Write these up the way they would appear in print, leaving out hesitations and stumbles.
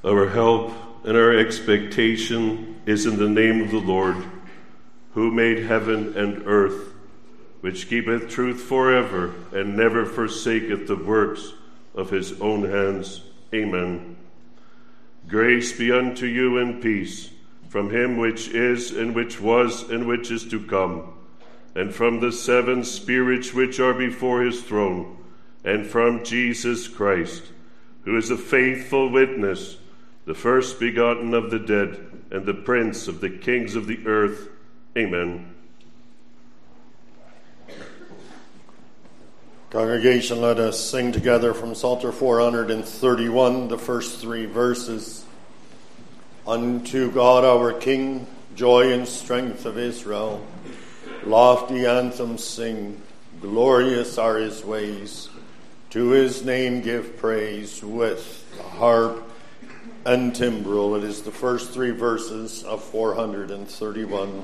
Our help and our expectation is in the name of the Lord, who made heaven and earth, which keepeth truth forever, and never forsaketh the works of his own hands. Amen. Grace be unto you and peace, from him which is, and which was, and which is to come, and from the seven spirits which are before his throne, and from Jesus Christ, who is a faithful witness, the first begotten of the dead, and the prince of the kings of the earth. Amen. Congregation, let us sing together from Psalter 431, the first three verses. Unto God our King, joy and strength of Israel, lofty anthems sing, glorious are his ways. To his name give praise with harp and timbrel. It is the first three verses of 431.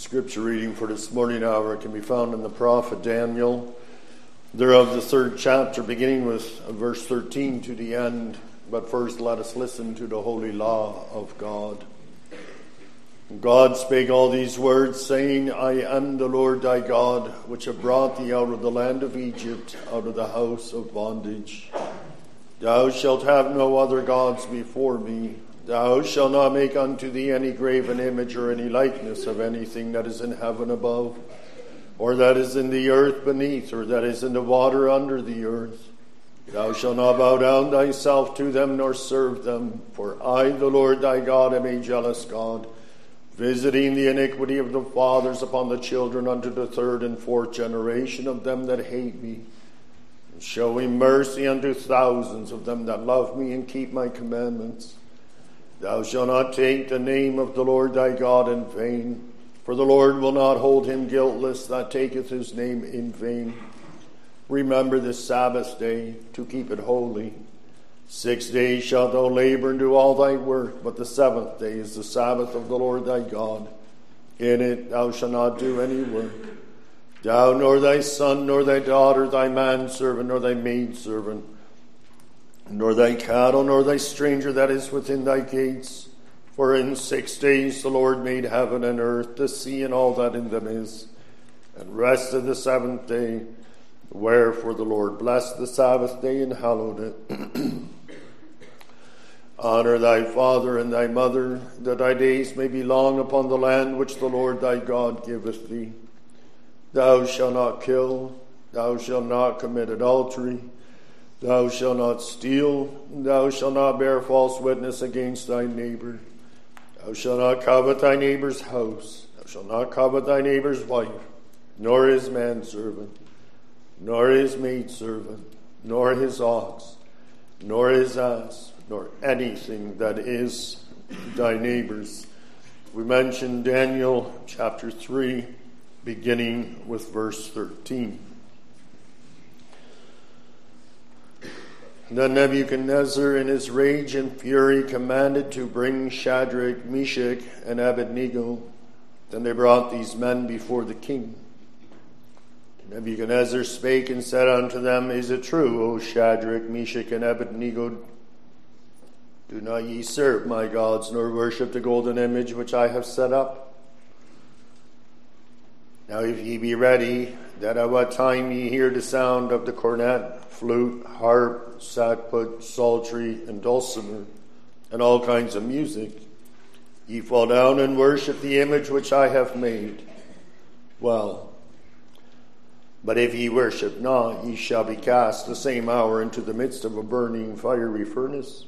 Scripture reading for this morning hour can be found in the prophet Daniel. They're of the 3rd chapter, beginning with verse 13 to the end. But first let us listen to the holy law of God. God spake all these words, saying, I am the Lord thy God, which have brought thee out of the land of Egypt, out of the house of bondage. Thou shalt have no other gods before me. Thou shalt not make unto thee any graven image or any likeness of anything that is in heaven above, or that is in the earth beneath, or that is in the water under the earth. Thou shalt not bow down thyself to them, nor serve them. For I, the Lord thy God, am a jealous God, visiting the iniquity of the fathers upon the children unto the 3rd and 4th generation of them that hate me, and showing mercy unto thousands of them that love me and keep my commandments. Thou shalt not take the name of the Lord thy God in vain, for the Lord will not hold him guiltless that taketh his name in vain. Remember the Sabbath day to keep it holy. 6 days shalt thou labor and do all thy work, but the 7th day is the Sabbath of the Lord thy God. In it thou shalt not do any work. Thou, nor thy son, nor thy daughter, thy manservant, nor thy maidservant, nor thy cattle, nor thy stranger that is within thy gates. For in 6 days the Lord made heaven and earth, the sea, and all that in them is, and rested the 7th day. Wherefore the Lord blessed the Sabbath day and hallowed it. Honor thy father and thy mother, that thy days may be long upon the land which the Lord thy God giveth thee. Thou shalt not kill, thou shalt not commit adultery, thou shalt not steal, thou shalt not bear false witness against thy neighbor. Thou shalt not covet thy neighbor's house. Thou shalt not covet thy neighbor's wife, nor his manservant, nor his maidservant, nor his ox, nor his ass, nor anything that is thy neighbor's. We mentioned Daniel chapter 3, beginning with verse 13. Then Nebuchadnezzar in his rage and fury commanded to bring Shadrach, Meshach, and Abednego. Then they brought these men before the king. Nebuchadnezzar spake and said unto them, Is it true, O Shadrach, Meshach, and Abednego? Do not ye serve my gods, nor worship the golden image which I have set up? Now if ye be ready, that at what time ye hear the sound of the cornet, flute, harp, sackbut, psaltery, and dulcimer, and all kinds of music, ye fall down and worship the image which I have made. Well, but if ye worship not, ye shall be cast the same hour into the midst of a burning fiery furnace.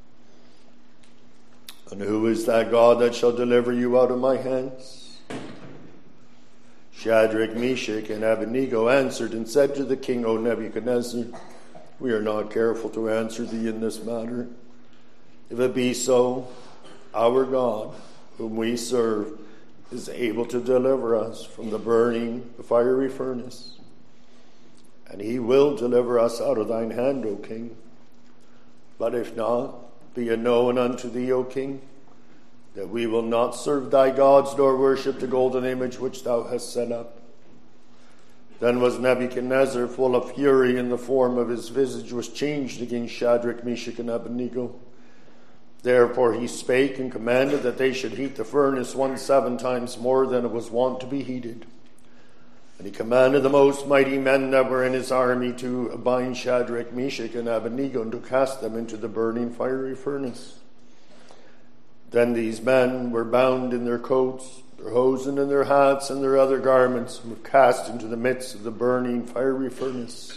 And who is that God that shall deliver you out of my hands? Shadrach, Meshach, and Abednego answered and said to the king, O Nebuchadnezzar, we are not careful to answer thee in this matter. If it be so, our God, whom we serve, is able to deliver us from the burning fiery furnace. And he will deliver us out of thine hand, O king. But if not, be it known unto thee, O king, that we will not serve thy gods, nor worship the golden image which thou hast set up. Then was Nebuchadnezzar full of fury, and the form of his visage was changed against Shadrach, Meshach, and Abednego. Therefore he spake and commanded that they should heat the furnace 17 times more than it was wont to be heated. And he commanded the most mighty men that were in his army to bind Shadrach, Meshach, and Abednego, and to cast them into the burning fiery furnace. Then these men were bound in their coats, their hosen, and their hats, and their other garments, and were cast into the midst of the burning fiery furnace.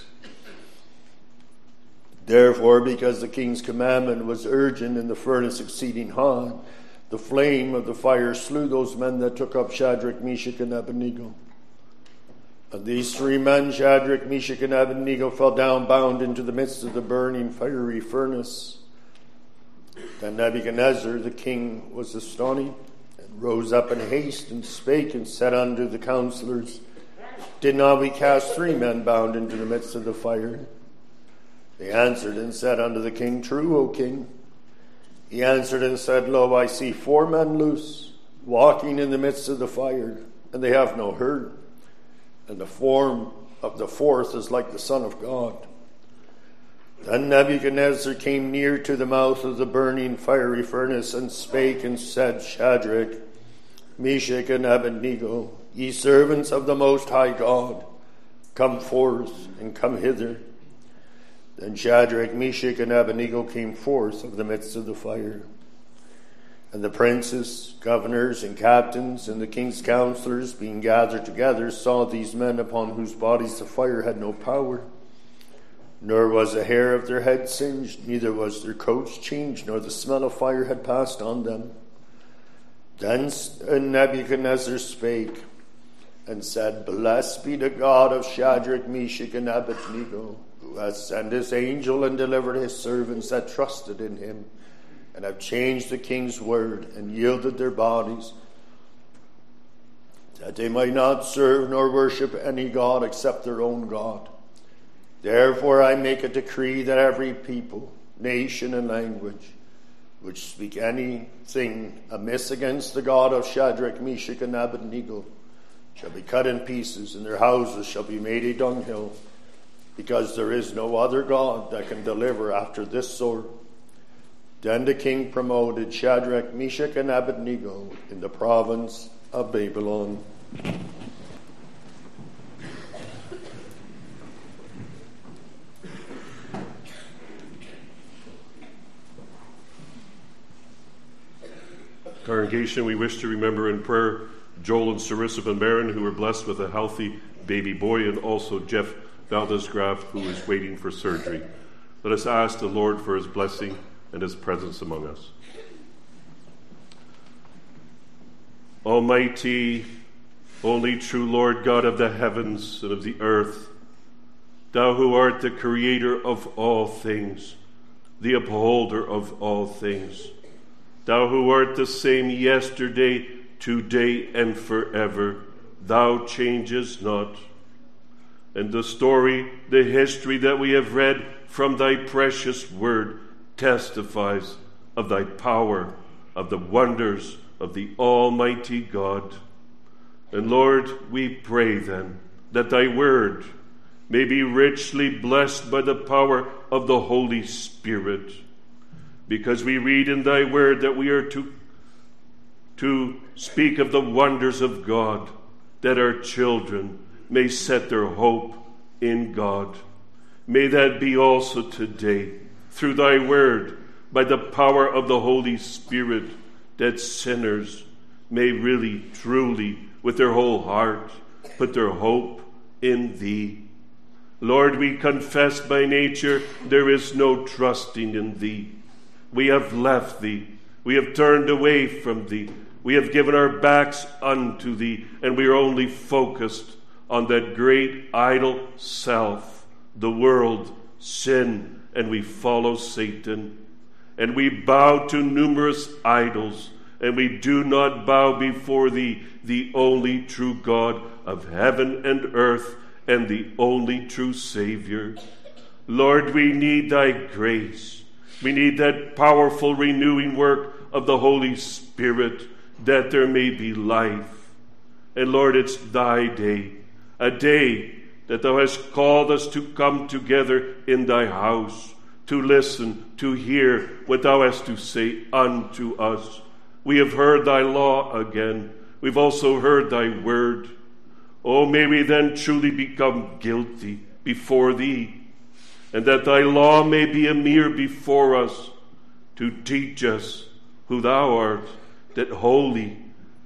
Therefore, because the king's commandment was urgent and the furnace exceeding hot, the flame of the fire slew those men that took up Shadrach, Meshach, and Abednego. And these 3 men, Shadrach, Meshach, and Abednego, fell down bound into the midst of the burning fiery furnace. Then Nebuchadnezzar the king was astonished, and rose up in haste, and spake and said unto the counselors, Did not we cast 3 men bound into the midst of the fire? They answered and said unto the king, True, O king. He answered and said, Lo, I see 4 men loose, walking in the midst of the fire, and they have no hurt. And the form of the fourth is like the Son of God. Then Nebuchadnezzar came near to the mouth of the burning fiery furnace, and spake and said, Shadrach, Meshach, and Abednego, ye servants of the Most High God, come forth and come hither. Then Shadrach, Meshach, and Abednego came forth of the midst of the fire. And the princes, governors, and captains, and the king's counselors, being gathered together, saw these men upon whose bodies the fire had no power. Nor was a hair of their head singed, neither was their coats changed, nor the smell of fire had passed on them. Then Nebuchadnezzar spake and said, Blessed be the God of Shadrach, Meshach, and Abednego, who has sent his angel and delivered his servants that trusted in him, and have changed the king's word, and yielded their bodies, that they might not serve nor worship any god except their own God. Therefore I make a decree that every people, nation, and language which speak anything amiss against the God of Shadrach, Meshach, and Abednego shall be cut in pieces, and their houses shall be made a dunghill, because there is no other God that can deliver after this sort. Then the king promoted Shadrach, Meshach, and Abednego in the province of Babylon. Congregation, we wish to remember in prayer Joel and Sarissa Van Maren, who were blessed with a healthy baby boy, and also Jeff Valdesgraaf, who is waiting for surgery. Let us ask the Lord for his blessing and his presence among us. Almighty, only true Lord God of the heavens and of the earth, thou who art the creator of all things, the upholder of all things, thou who art the same yesterday, today, and forever, thou changest not. And the story, the history that we have read from thy precious word testifies of thy power, of the wonders of the Almighty God. And Lord, we pray then that thy word may be richly blessed by the power of the Holy Spirit, because we read in thy word that we are to speak of the wonders of God, that our children may set their hope in God. May that be also today, through thy word, by the power of the Holy Spirit, that sinners may really, truly, with their whole heart, put their hope in thee. Lord, we confess by nature there is no trusting in thee. We have left thee. We have turned away from thee. We have given our backs unto thee, and we are only focused on that great idol self, the world, sin, and we follow Satan. And we bow to numerous idols, and we do not bow before thee, the only true God of heaven and earth, and the only true Savior. Lord, we need thy grace. We need that powerful renewing work of the Holy Spirit, that there may be life. And Lord, it's thy day, a day that thou hast called us to come together in thy house, to listen, to hear what thou hast to say unto us. We have heard thy law again. We've also heard thy word. Oh, may we then truly become guilty before thee, and that thy law may be a mirror before us to teach us who thou art, that holy,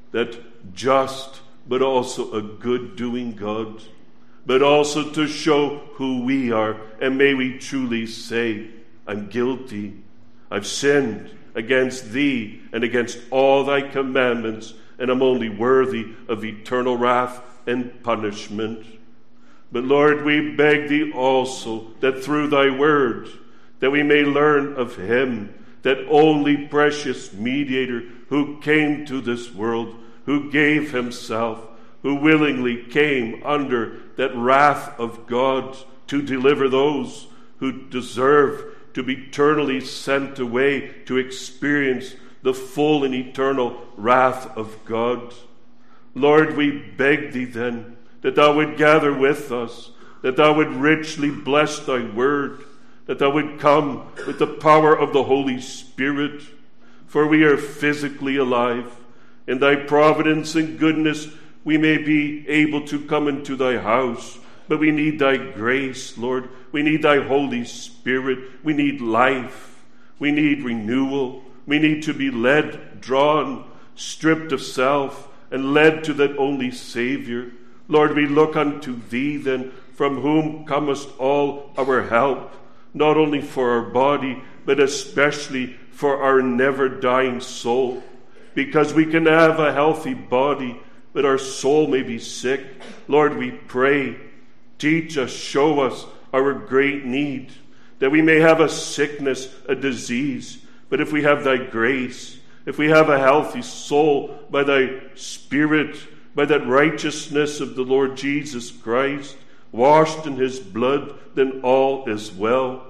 that just, but also a good-doing God, but also to show who we are. And may we truly say, I'm guilty. I've sinned against thee and against all thy commandments, and I'm only worthy of eternal wrath and punishment. But Lord, we beg thee also that through thy word, that we may learn of him, that only precious mediator who came to this world, who gave himself, who willingly came under that wrath of God to deliver those who deserve to be eternally sent away to experience the full and eternal wrath of God. Lord, we beg thee then that thou would gather with us, that thou would richly bless thy word, that thou would come with the power of the Holy Spirit, for we are physically alive. In thy providence and goodness, we may be able to come into thy house, but we need thy grace, Lord. We need thy Holy Spirit. We need life. We need renewal. We need to be led, drawn, stripped of self, and led to that only Savior. Lord, we look unto thee then, from whom cometh all our help, not only for our body, but especially for our never-dying soul. Because we can have a healthy body, but our soul may be sick. Lord, we pray, teach us, show us our great need, that we may have a sickness, a disease, but if we have thy grace, if we have a healthy soul by thy Spirit, by that righteousness of the Lord Jesus Christ, washed in his blood, then all is well.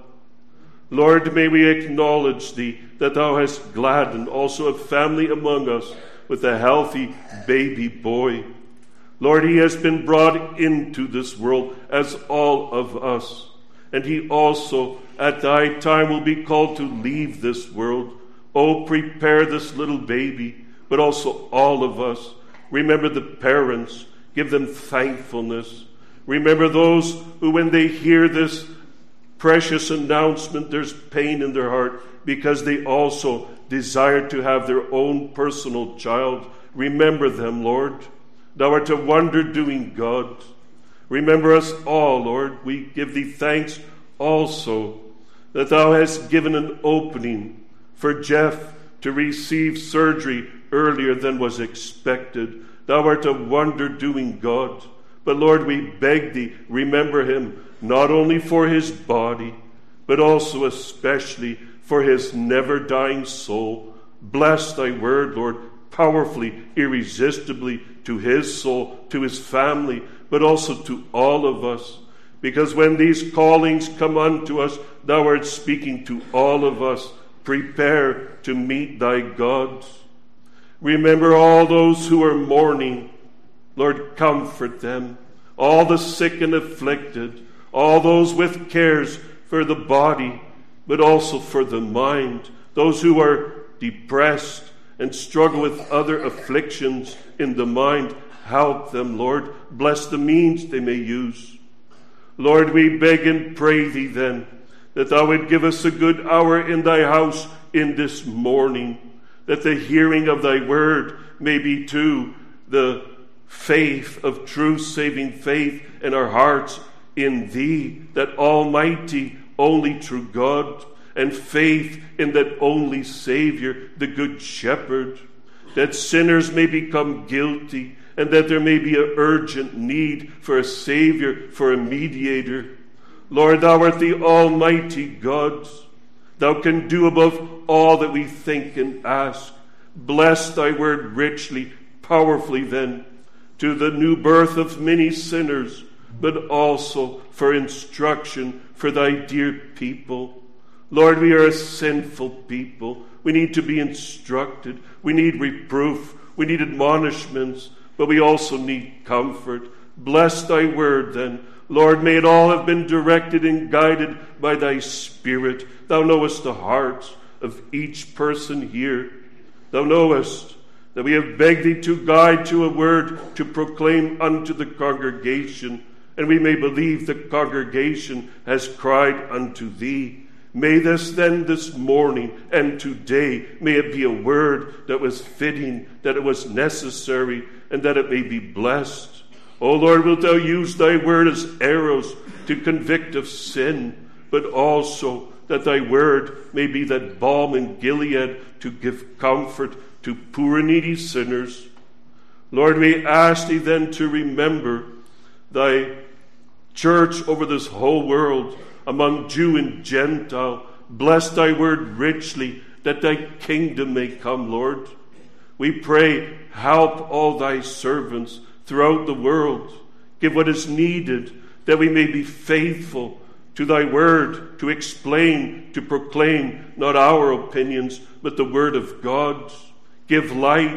Lord, may we acknowledge thee that thou hast gladdened also a family among us with a healthy baby boy. Lord, he has been brought into this world as all of us, and he also at thy time will be called to leave this world. Oh, prepare this little baby, but also all of us. Remember the parents, give them thankfulness. Remember those who, when they hear this precious announcement, there's pain in their heart because they also desire to have their own personal child. Remember them, Lord. Thou art a wonder-doing God. Remember us all, Lord. We give thee thanks also that thou hast given an opening for Jeff to receive surgery earlier than was expected. Thou art a wonder-doing God. But Lord, we beg thee, remember him, not only for his body, but also especially for his never-dying soul. Bless thy word, Lord, powerfully, irresistibly to his soul, to his family, but also to all of us. Because when these callings come unto us, thou art speaking to all of us. Prepare to meet thy God. Remember all those who are mourning. Lord, comfort them. All the sick and afflicted, all those with cares for the body, but also for the mind, those who are depressed and struggle with other afflictions in the mind, help them, Lord. Bless the means they may use. Lord, we beg and pray thee then that thou would give us a good hour in thy house in this morning, that the hearing of thy word may be to the faith of true saving faith in our hearts in thee, that almighty, only true God, and faith in that only Savior, the Good Shepherd, that sinners may become guilty, and that there may be an urgent need for a Savior, for a mediator. Lord, thou art the almighty God. Thou can do above all that we think and ask. Bless thy word richly, powerfully then, to the new birth of many sinners, but also for instruction for thy dear people. Lord, we are a sinful people. We need to be instructed. We need reproof. We need admonishments, but we also need comfort. Bless thy word then. Lord, may it all have been directed and guided by thy Spirit. Thou knowest the hearts of each person here. Thou knowest that we have begged thee to guide to a word to proclaim unto the congregation, and we may believe the congregation has cried unto thee. May this then this morning and today, may it be a word that was fitting, that it was necessary, and that it may be blessed. O Lord, wilt thou use thy word as arrows to convict of sin, but also that thy word may be that balm in Gilead to give comfort to poor and needy sinners. Lord, we ask thee then to remember thy church over this whole world, among Jew and Gentile. Bless thy word richly, that thy kingdom may come, Lord. We pray, help all thy servants throughout the world. Give what is needed, that we may be faithful to thy word, to explain, to proclaim not our opinions, but the word of God. Give light,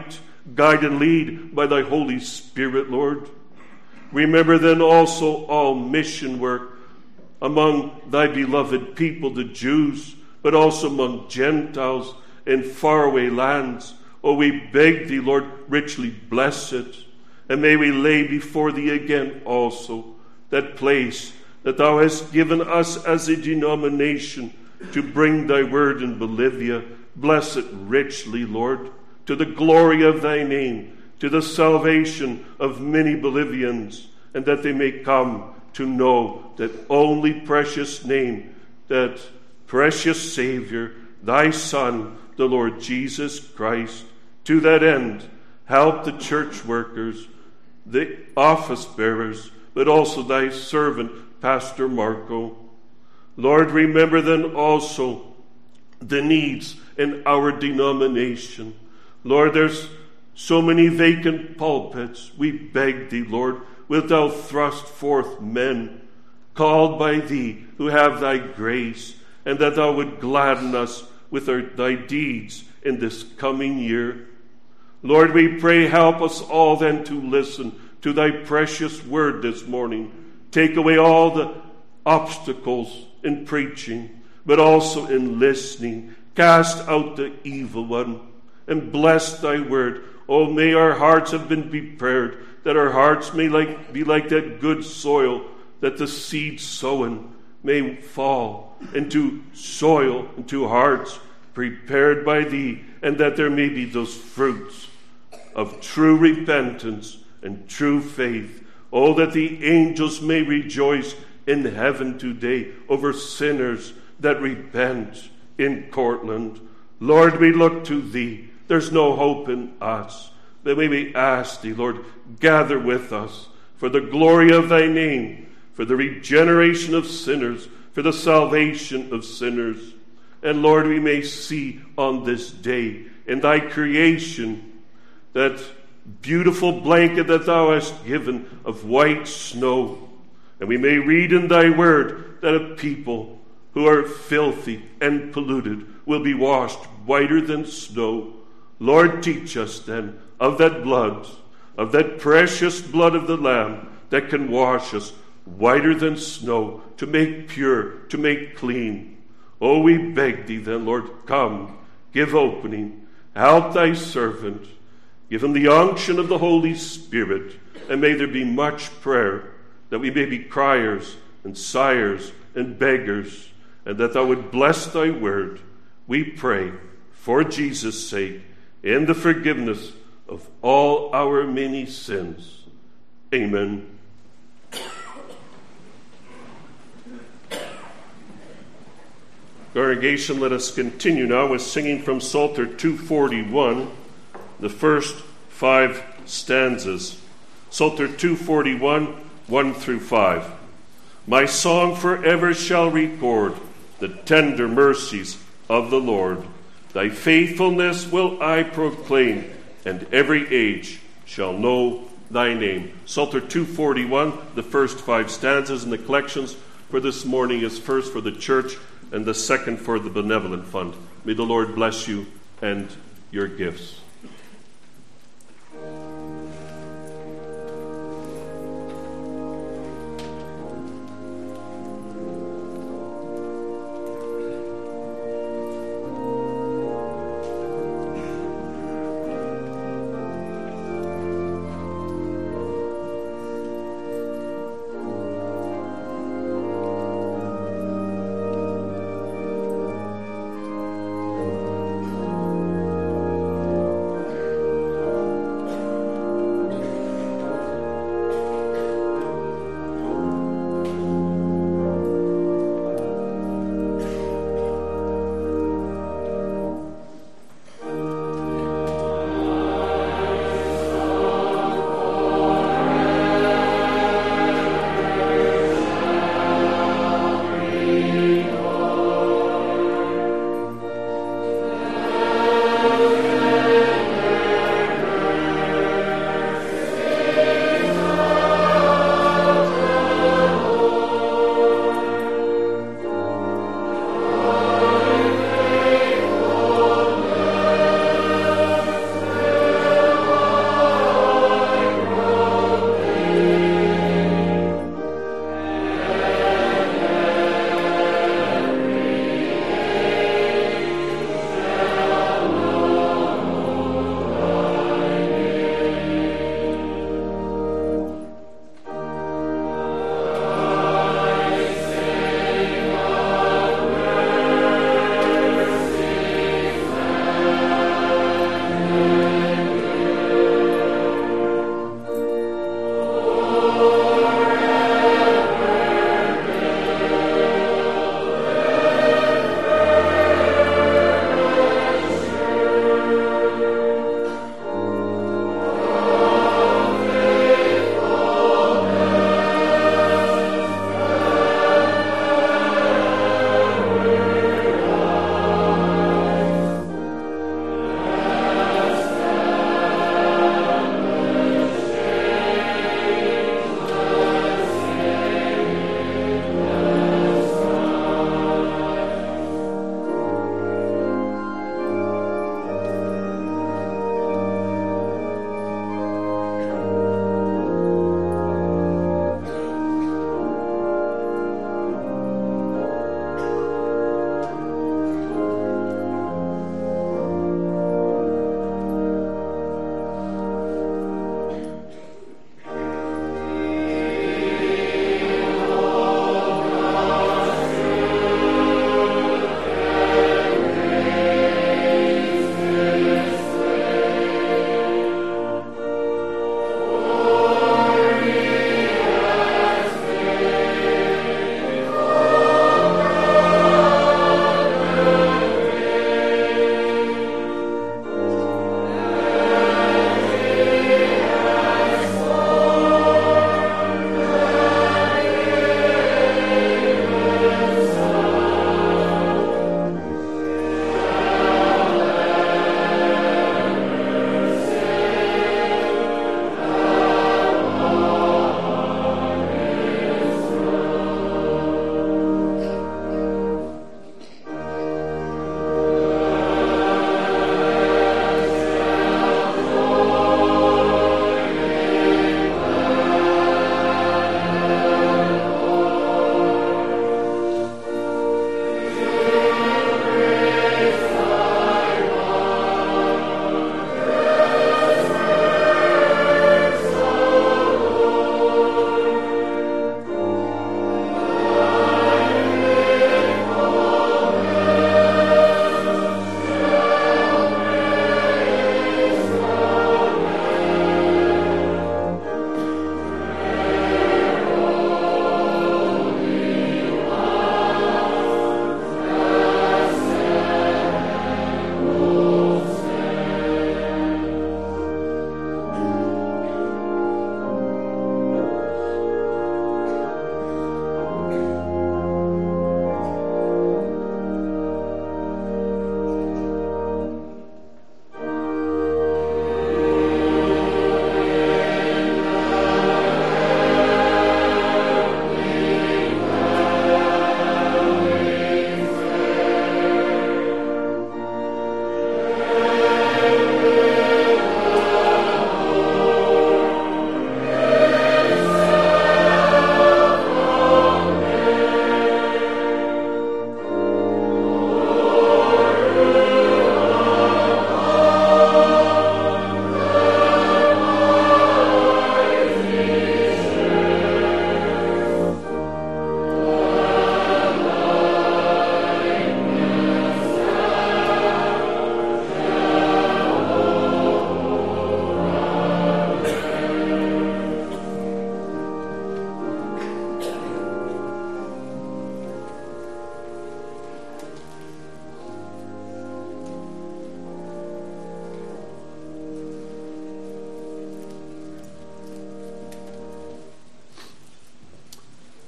guide and lead by thy Holy Spirit, Lord. Remember then also all mission work among thy beloved people, the Jews, but also among Gentiles in faraway lands. Oh, we beg thee, Lord, richly bless it. And may we lay before thee again also that place that thou hast given us as a denomination to bring thy word in Bolivia. Bless it richly, Lord, to the glory of thy name, to the salvation of many Bolivians, and that they may come to know that only precious name, that precious Savior, thy Son, the Lord Jesus Christ. To that end, help the church workers, the office bearers, but also thy servant, Pastor Marco. Lord, remember then also the needs in our denomination. Lord, there's so many vacant pulpits. We beg thee, Lord, wilt thou thrust forth men called by thee who have thy grace, and that thou would gladden us with thy deeds in this coming year. Lord, we pray, help us all then to listen to thy precious word this morning. Take away all the obstacles in preaching, but also in listening. Cast out the evil one and bless thy word. Oh, may our hearts have been prepared, that our hearts may be like that good soil, that the seed sown may fall into soil, into hearts prepared by thee, and that there may be those fruits of true repentance and true faith. Oh, that the angels may rejoice in heaven today over sinners that repent in Cortland. Lord, we look to thee. There's no hope in us. But may we ask thee, Lord, gather with us for the glory of thy name, for the regeneration of sinners, for the salvation of sinners. And Lord, we may see on this day in thy creation that beautiful blanket that thou hast given of white snow. And we may read in thy word that a people who are filthy and polluted will be washed whiter than snow. Lord, teach us then of that blood, of that precious blood of the Lamb that can wash us whiter than snow, to make pure, to make clean. Oh, we beg thee then, Lord, come, give opening, help thy servant, give him the unction of the Holy Spirit, and may there be much prayer, that we may be criers and sighers and beggars, and that thou would bless thy word. We pray for Jesus' sake, in the forgiveness of all our many sins. Amen. Congregation, let us continue now with singing from Psalter 241, the first 5 stanzas. Psalter 241, 1 through 5. My song forever shall record the tender mercies of the Lord. Thy faithfulness will I proclaim, and every age shall know thy name. Psalter 241, the first 5 stanzas, and the collections for this morning is first for the church and the second for the benevolent fund. May the Lord bless you and your gifts.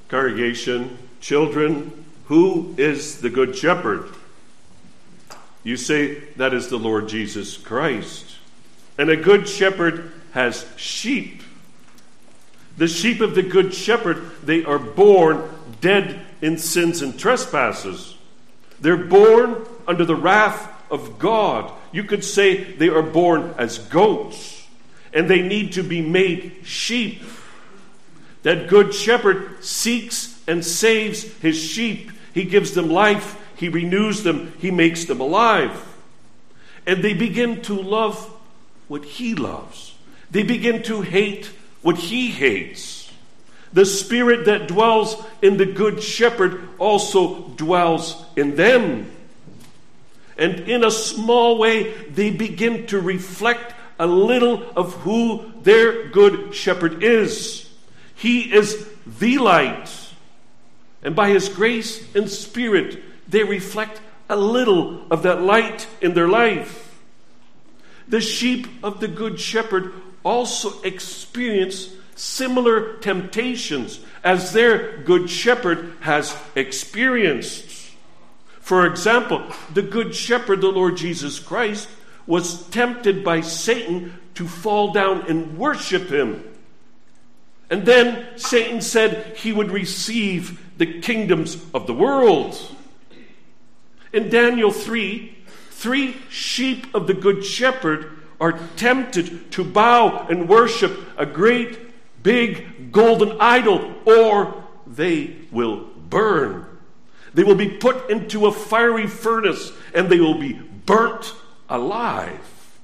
Congregation, children, who is the Good Shepherd? You say that is the Lord Jesus Christ. And a good shepherd has sheep. The sheep of the Good Shepherd, they are born dead in sins and trespasses. They're born under the wrath of God. You could say they are born as goats, and they need to be made sheep. That Good Shepherd seeks and saves his sheep. He gives them life. He renews them. He makes them alive. And they begin to love what he loves. They begin to hate what he hates. The Spirit that dwells in the Good Shepherd also dwells in them. And in a small way, they begin to reflect a little of who their Good Shepherd is. He is the light. And by his grace and Spirit, they reflect a little of that light in their life. The sheep of the Good Shepherd also experience similar temptations as their Good Shepherd has experienced. For example, the Good Shepherd, the Lord Jesus Christ, was tempted by Satan to fall down and worship him. And then Satan said he would receive the kingdoms of the world. In Daniel 3, 3 sheep of the Good Shepherd are tempted to bow and worship a great big golden idol, or they will burn. They will be put into a fiery furnace, and they will be burnt alive.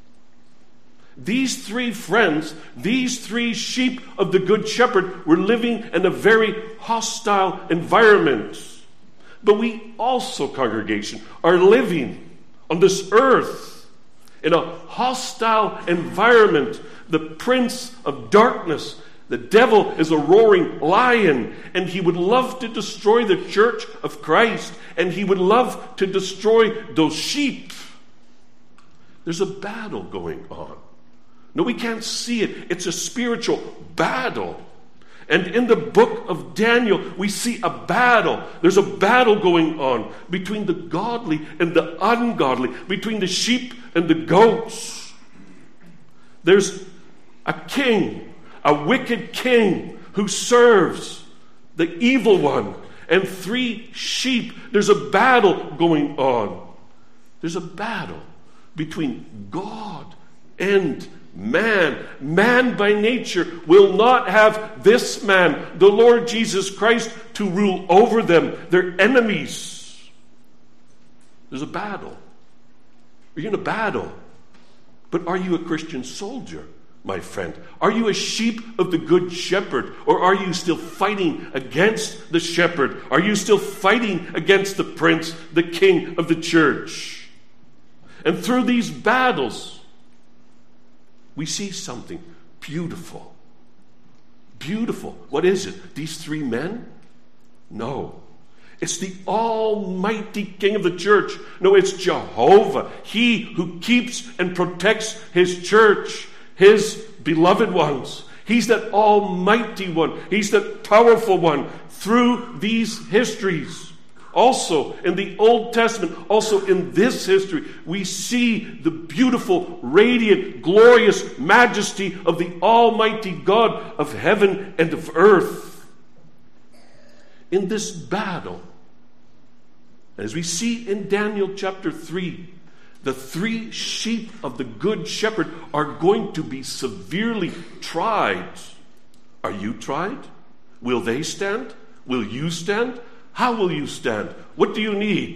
These 3 friends, these 3 sheep of the Good Shepherd, were living in a very hostile environment. But we also, congregation, are living on this earth in a hostile environment. The prince of darkness, the devil, is a roaring lion, and he would love to destroy the church of Christ, and he would love to destroy those sheep. There's a battle going on. No, we can't see it. It's a spiritual battle. And in the book of Daniel, we see a battle. There's a battle going on between the godly and the ungodly, between the sheep and the goats. There's a king, a wicked king, who serves the evil one, and 3 sheep. There's a battle going on. There's a battle between God and man. Man by nature will not have this man, the Lord Jesus Christ, to rule over them. They're enemies. There's a battle. You're in a battle. But are you a Christian soldier, my friend? Are you a sheep of the Good Shepherd? Or are you still fighting against the shepherd? Are you still fighting against the prince, the king of the church? And through these battles, we see something beautiful. Beautiful. What is it? These 3 men? No. It's the Almighty King of the church. No, it's Jehovah. He who keeps and protects his church, his beloved ones. He's that Almighty one. He's that powerful one through these histories. Also, in the Old Testament, also in this history, we see the beautiful, radiant, glorious majesty of the Almighty God of heaven and of earth. In this battle, as we see in Daniel chapter 3, the 3 sheep of the Good Shepherd are going to be severely tried. Are you tried? Will they stand? Will you stand? How will you stand? What do you need?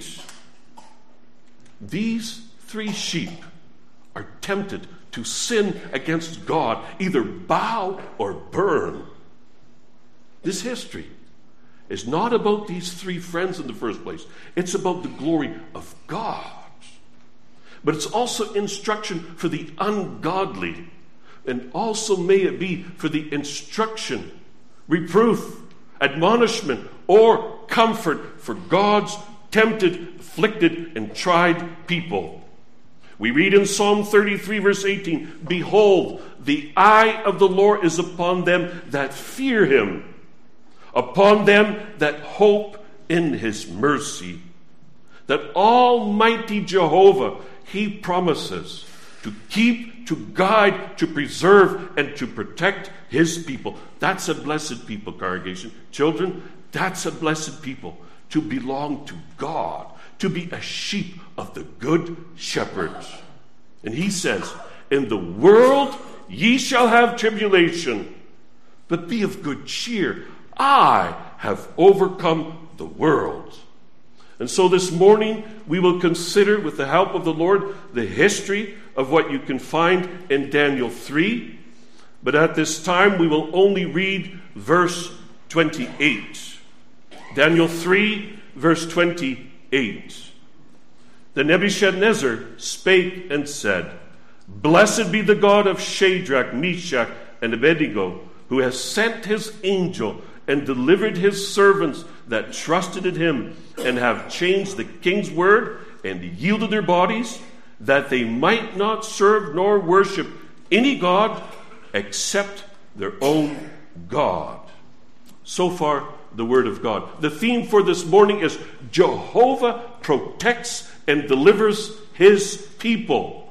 These 3 sheep are tempted to sin against God, either bow or burn. This history is not about these 3 friends in the first place. It's about the glory of God. But it's also instruction for the ungodly. And also may it be for the instruction, reproof, admonishment, or comfort for God's tempted, afflicted, and tried people. We read in Psalm 33, verse 18, "Behold, the eye of the Lord is upon them that fear him, upon them that hope in his mercy. That Almighty Jehovah, he promises to keep, to guide, to preserve, and to protect his people. That's a blessed people, congregation. Children, that's a blessed people, to belong to God, to be a sheep of the good shepherd. And he says, in the world ye shall have tribulation, but be of good cheer. I have overcome the world. And so this morning we will consider, with the help of the Lord, the history of what you can find in Daniel 3. But at this time we will only read verse 28. Daniel 3, verse 28. Then Nebuchadnezzar spake and said, Blessed be the God of Shadrach, Meshach, and Abednego, who has sent his angel and delivered his servants that trusted in him, and have changed the king's word and yielded their bodies, that they might not serve nor worship any god except their own God. So far, the word of God. The theme for this morning is Jehovah protects and delivers his people.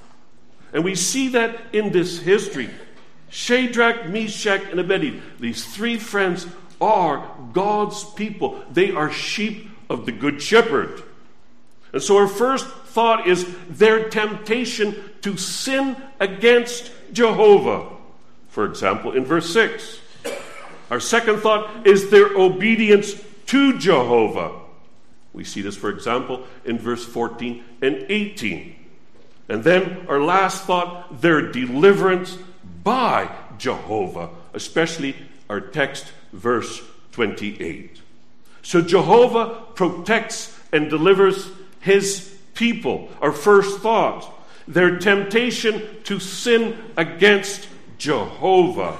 And we see that in this history. Shadrach, Meshach, and Abednego, these three friends are God's people. They are sheep of the Good Shepherd. And so our first thought is their temptation to sin against Jehovah. For example, in verse 6. Our second thought is their obedience to Jehovah. We see this, for example, in verse 14 and 18. And then our last thought, their deliverance by Jehovah, especially our text, verse 28. So Jehovah protects and delivers his people. Our first thought, their temptation to sin against Jehovah.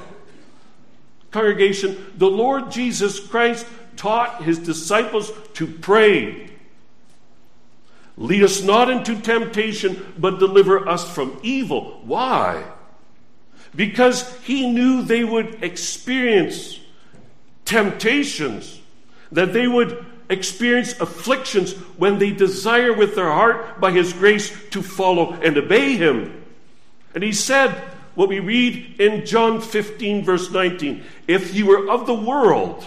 Congregation, the Lord Jesus Christ taught his disciples to pray. Lead us not into temptation, but deliver us from evil. Why? Because he knew they would experience temptations, that they would experience afflictions when they desire with their heart by his grace to follow and obey him. And he said, what we read in John 15 verse 19, if you were of the world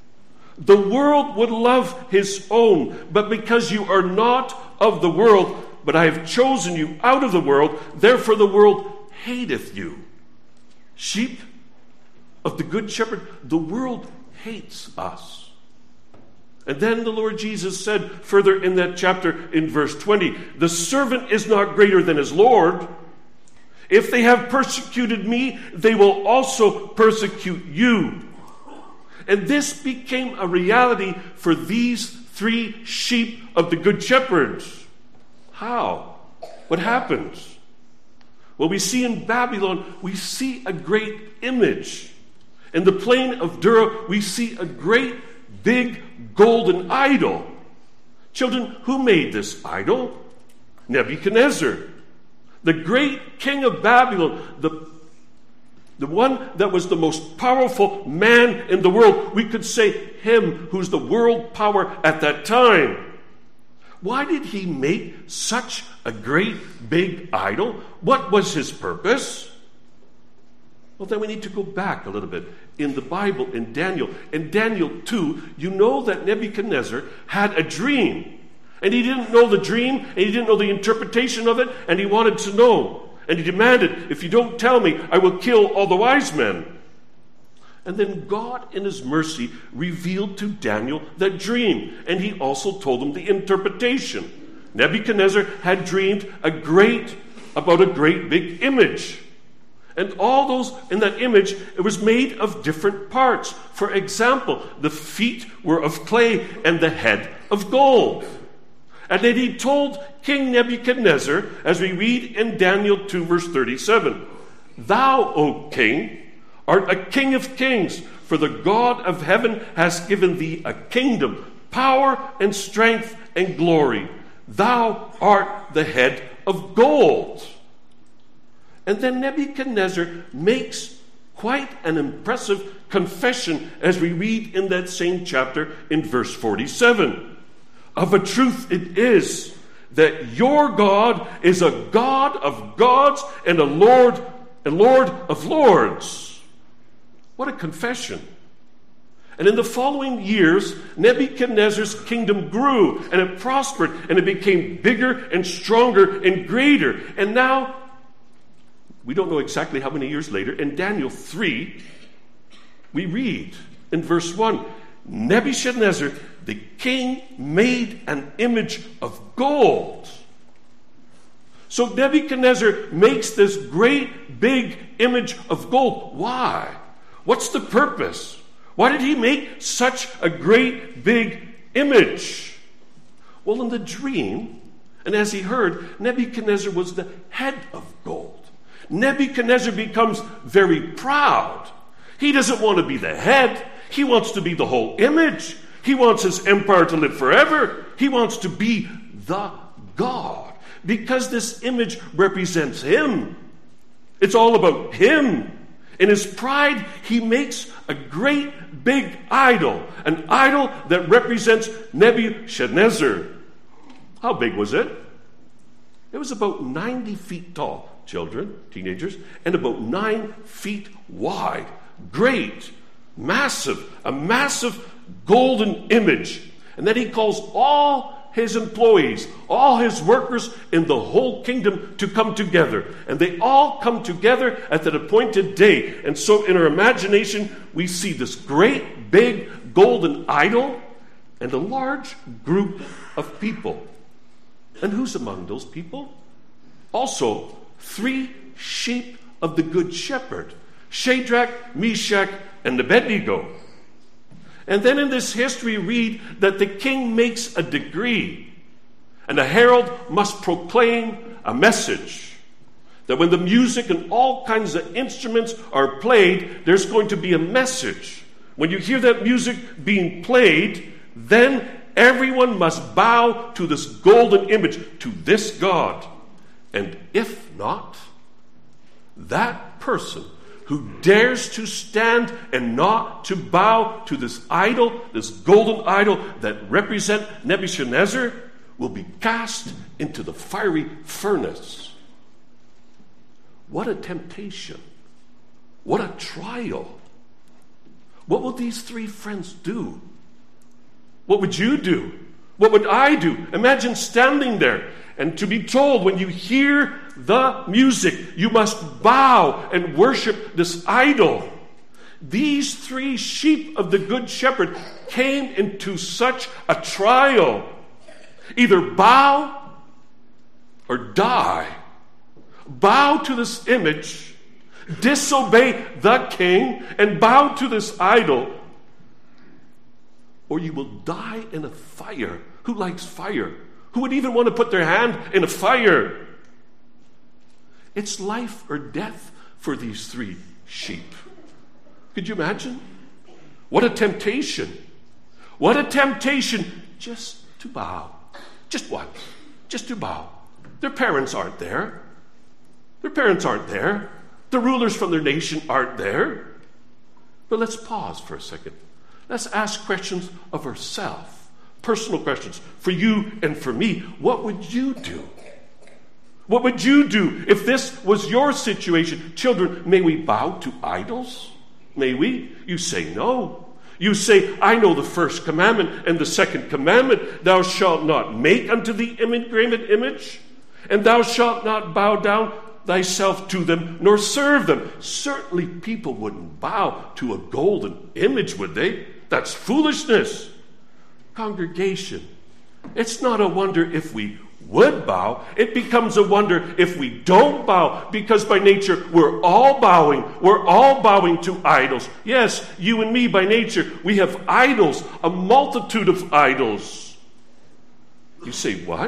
would love his own, but because you are not of the world, but I have chosen you out of the world, therefore the world hateth you. Sheep of the Good Shepherd, the world hates us. And then the Lord Jesus said further in that chapter in verse 20, the servant is not greater than his Lord. If they have persecuted me, they will also persecute you. And this became a reality for these three sheep of the Good Shepherd. How? What happens? Well, we see in Babylon, we see a great image. In the plain of Dura, we see a great big golden idol. Children, who made this idol? Nebuchadnezzar, the great king of Babylon, the one that was the most powerful man in the world. We could say him who's the world power at that time. Why did he make such a great big idol? What was his purpose? Well, then we need to go back a little bit. In the Bible, in Daniel 2, you know that Nebuchadnezzar had a dream. And he didn't know the dream, and he didn't know the interpretation of it, and he wanted to know. And he demanded, if you don't tell me, I will kill all the wise men. And then God, in his mercy, revealed to Daniel that dream. And he also told him the interpretation. Nebuchadnezzar had dreamed about a great big image. And all those in that image, it was made of different parts. For example, the feet were of clay and the head of gold. And then he told King Nebuchadnezzar, as we read in Daniel 2 verse 37, Thou, O king, art a king of kings, for the God of heaven has given thee a kingdom, power and strength and glory. Thou art the head of gold. And then Nebuchadnezzar makes Quite an impressive confession as we read in that same chapter in verse 47. Of a truth it is that your God is a God of gods and a Lord of lords. What a confession. And in the following years, Nebuchadnezzar's kingdom grew and it prospered and it became bigger and stronger and greater. And now, we don't know exactly how many years later, in Daniel 3, we read in verse 1, Nebuchadnezzar, the king, made an image of gold. So Nebuchadnezzar makes this great big image of gold. Why? What's the purpose? Why did he make such a great big image? Well, in the dream, and as he heard, Nebuchadnezzar was the head of gold. Nebuchadnezzar becomes very proud. He doesn't want to be the head. He wants to be the whole image. He wants his empire to live forever. He wants to be the God. Because this image represents him. It's all about him. In his pride, he makes a great big idol. An idol that represents Nebuchadnezzar. How big was it? It was about 90 feet tall, children, teenagers, and about 9 feet wide. Great, massive, a massive golden image. And then he calls all his employees, all his workers in the whole kingdom to come together. And they all come together at that appointed day. And so in our imagination, we see this great big golden idol and a large group of people. And who's among those people? Also, 3 sheep of the good shepherd, Shadrach, Meshach, and Abednego. And then in this history read that the king makes a decree, and a herald must proclaim a message. That when the music and all kinds of instruments are played, there's going to be a message. When you hear that music being played, then everyone must bow to this golden image, to this God. And if not, that person who dares to stand and not to bow to this idol, this golden idol that represent Nebuchadnezzar, will be cast into the fiery furnace. What a temptation. What a trial. What will these 3 friends do? What would you do? What would I do? Imagine standing there and to be told when you hear the music, you must bow and worship this idol. These 3 sheep of the good shepherd came into such a trial. Either bow or die. Bow to this image, disobey the king, and bow to this idol, or you will die in a fire. Who likes fire? Who would even want to put their hand in a fire? It's life or death for these 3 sheep. Could you imagine? What a temptation. What a temptation just to bow. Just what? Just to bow. Their parents aren't there. Their parents aren't there. The rulers from their nation aren't there. But let's pause for a second. Let's ask questions of ourselves. Personal questions for you and for me. What would you do? What would you do if this was your situation? Children, may we bow to idols? May we? You say no. You say, I know the first commandment and the second commandment. Thou shalt not make unto thee graven image, and thou shalt not bow down thyself to them, nor serve them. Certainly people wouldn't bow to a golden image, would they? That's foolishness. Congregation, it's not a wonder if we would bow. It becomes a wonder if we don't bow, because by nature we're all bowing. We're all bowing to idols. Yes, you and me by nature, we have idols, a multitude of idols. You say, what?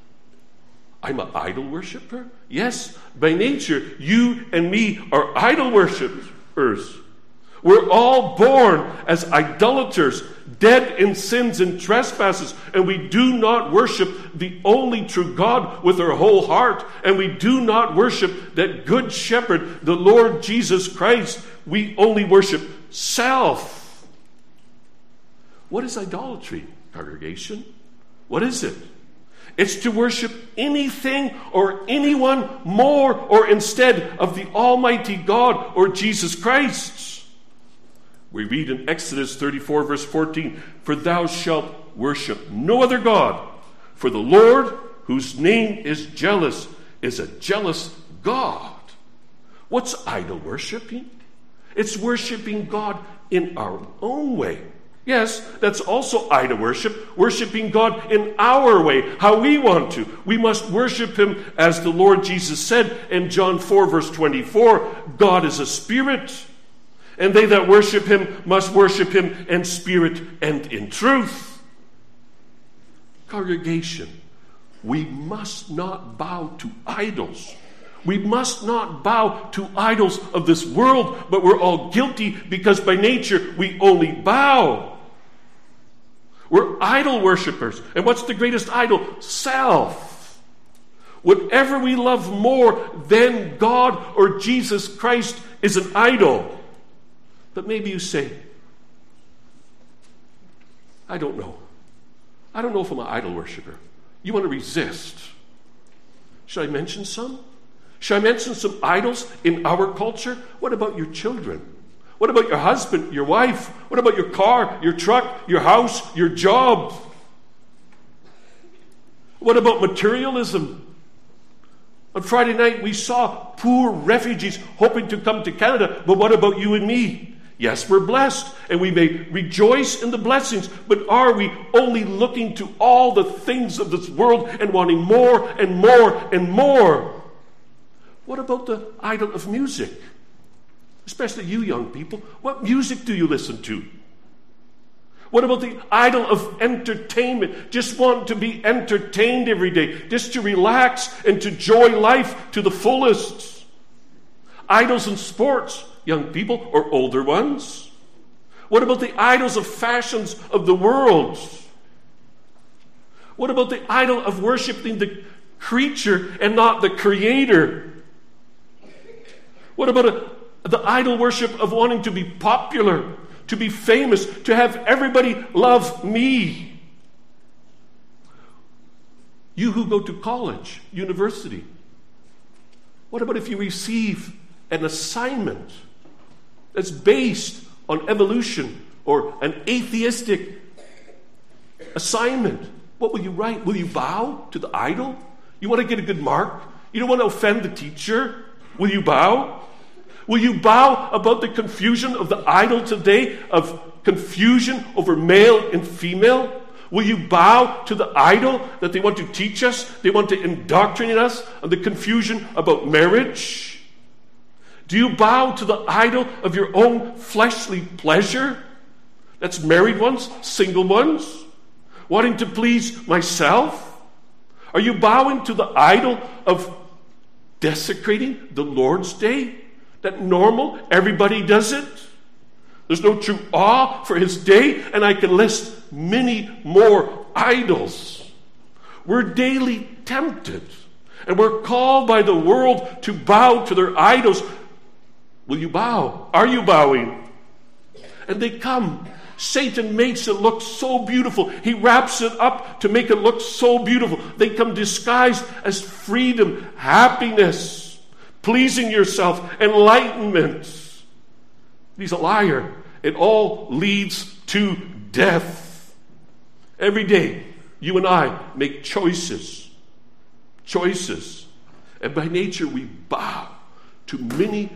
I'm an idol worshiper? Yes, by nature, you and me are idol worshipers. We're all born as idolaters, dead in sins and trespasses, and we do not worship the only true God with our whole heart, and we do not worship that good shepherd, the Lord Jesus Christ. we only worship self. What is idolatry, congregation? What is it? It's to worship anything or anyone more or instead of the Almighty God or Jesus Christ. We read in Exodus 34, verse 14, "For thou shalt worship no other God, for the Lord, whose name is jealous, is a jealous God." What's idol worshiping? It's worshiping God in our own way. Yes, that's also idol worship, worshiping God in our way, how we want to. We must worship him as the Lord Jesus said in John 4, verse 24, "God is a spirit, and they that worship him must worship him in spirit and in truth." Congregation, we must not bow to idols. We must not bow to idols of this world, but we're all guilty because by nature we only bow. We're idol worshipers. And what's the greatest idol? Self. Whatever we love more than God or Jesus Christ is an idol. But maybe you say, I don't know. I don't know if I'm an idol worshiper. You want to resist. Should I mention some? Should I mention some idols in our culture? What about your children? What about your husband, your wife? What about your car, your truck, your house, your job? What about materialism? On Friday night, we saw poor refugees hoping to come to Canada, but what about you and me? Yes, we're blessed, and we may rejoice in the blessings, but are we only looking to all the things of this world and wanting more and more and more? What about the idol of music? Especially you young people. What music do you listen to? What about the idol of entertainment? Just want to be entertained every day, just to relax and to enjoy life to the fullest. Idols in sports, young people or older ones. What about the idols of fashions of the world? What about the idol of worshiping the creature and not the creator? What about the idol worship of wanting to be popular, to be famous, to have everybody love me? You who go to college, university, what about if you receive an assignment that's based on evolution or an atheistic assignment? What will you write? Will you bow to the idol? You want to get a good mark? You don't want to offend the teacher? Will you bow? Will you bow about the confusion of the idol today, of confusion over male and female? Will you bow to the idol that they want to teach us? They want to indoctrinate us on the confusion about marriage? Do you bow to the idol of your own fleshly pleasure? That's married ones, single ones, wanting to please myself? Are you bowing to the idol of desecrating the Lord's Day? That normal, everybody does it. There's no true awe for his day, and I can list many more idols. We're daily tempted, and we're called by the world to bow to their idols. Will you bow? Are you bowing? And they come. Satan makes it look so beautiful. He wraps it up to make it look so beautiful. They come disguised as freedom, happiness, pleasing yourself, enlightenment. He's a liar. It all leads to death. Every day, you and I make choices. Choices. And by nature, we bow to many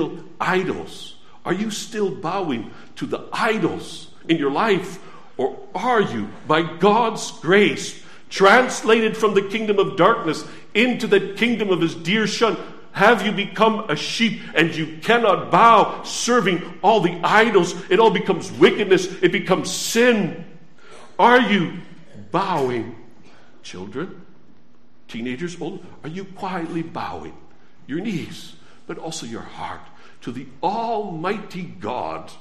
idols. Are you still bowing to the idols in your life? Or are you, by God's grace, translated from the kingdom of darkness into the kingdom of his dear Son? Have you become a sheep and you cannot bow serving all the idols? It all becomes wickedness. It becomes sin. Are you bowing, children, teenagers, old? Are you quietly bowing your knees, but also your heart to the Almighty God?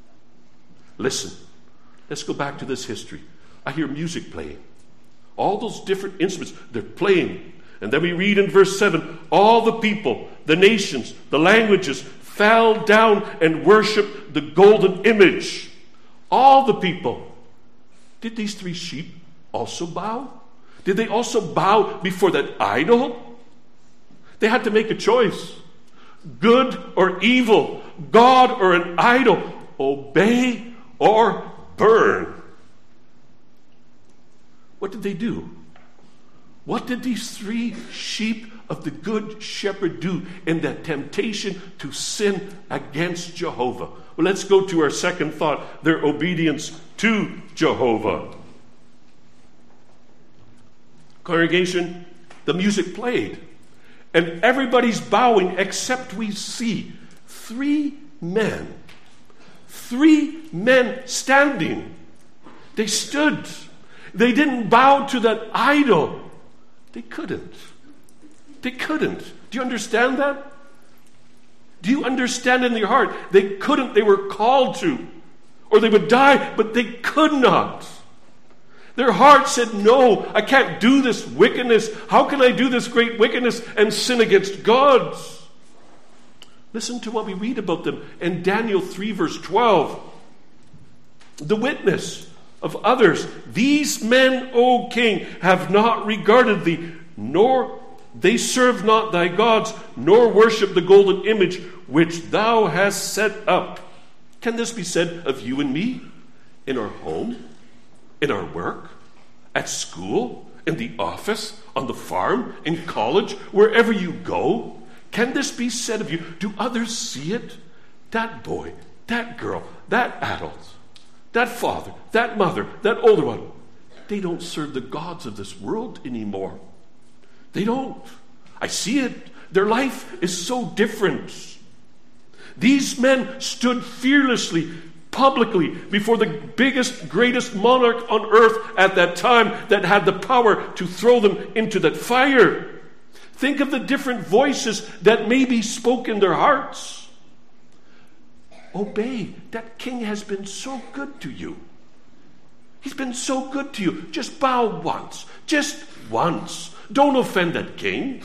Listen, let's go back to this history. I hear music playing. All those different instruments, they're playing. And then we read in verse 7, all the people, the nations, the languages, fell down and worshiped the golden image. All the people. Did these 3 sheep also bow? Did they also bow before that idol? They had to make a choice. Good or evil, God or an idol, obey or burn. What did they do? What did these 3 sheep of the Good Shepherd do in that temptation to sin against Jehovah? Well, let's go to our second thought, their obedience to Jehovah. Congregation, the music played, and everybody's bowing except we see 3 men. 3 men standing. They stood. They didn't bow to that idol. They couldn't. They couldn't. Do you understand that? Do you understand in your heart? They couldn't. They were called to. Or they would die, but they could not. Their heart said, no, I can't do this wickedness. How can I do this great wickedness and sin against God? Listen to what we read about them in Daniel 3 verse 12. The witness of others. These men, O king, have not regarded thee, nor they serve not thy gods, nor worship the golden image which thou hast set up. Can this be said of you and me? In our home, in our work, at school, in the office, on the farm, in college, wherever you go? Can this be said of you? Do others see it? That boy, that girl, that adult, that father, that mother, that older one, they don't serve the gods of this world anymore. They don't. I see it. Their life is so different. These men stood fearlessly, publicly, before the biggest, greatest monarch on earth at that time that had the power to throw them into that fire. Think of the different voices that maybe spoke in their hearts. Obey. That king has been so good to you. He's been so good to you. Just bow once. Just once. Don't offend that king.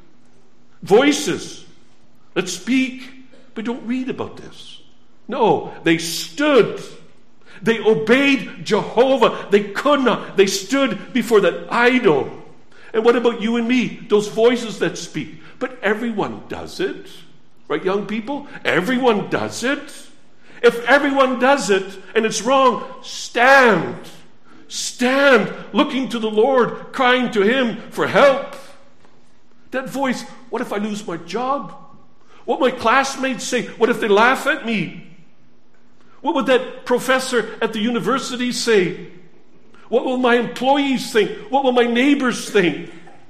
Voices that speak, but don't read about this. No, they stood. They obeyed Jehovah. They could not. They stood before that idol. And what about you and me? Those voices that speak. But everyone does it. Right, young people? Everyone does it. If everyone does it and it's wrong, stand. Stand looking to the Lord, crying to Him for help. That voice, what if I lose my job? What will my classmates say? What if they laugh at me? What would that professor at the university say? What will my employees think? What will my neighbors think?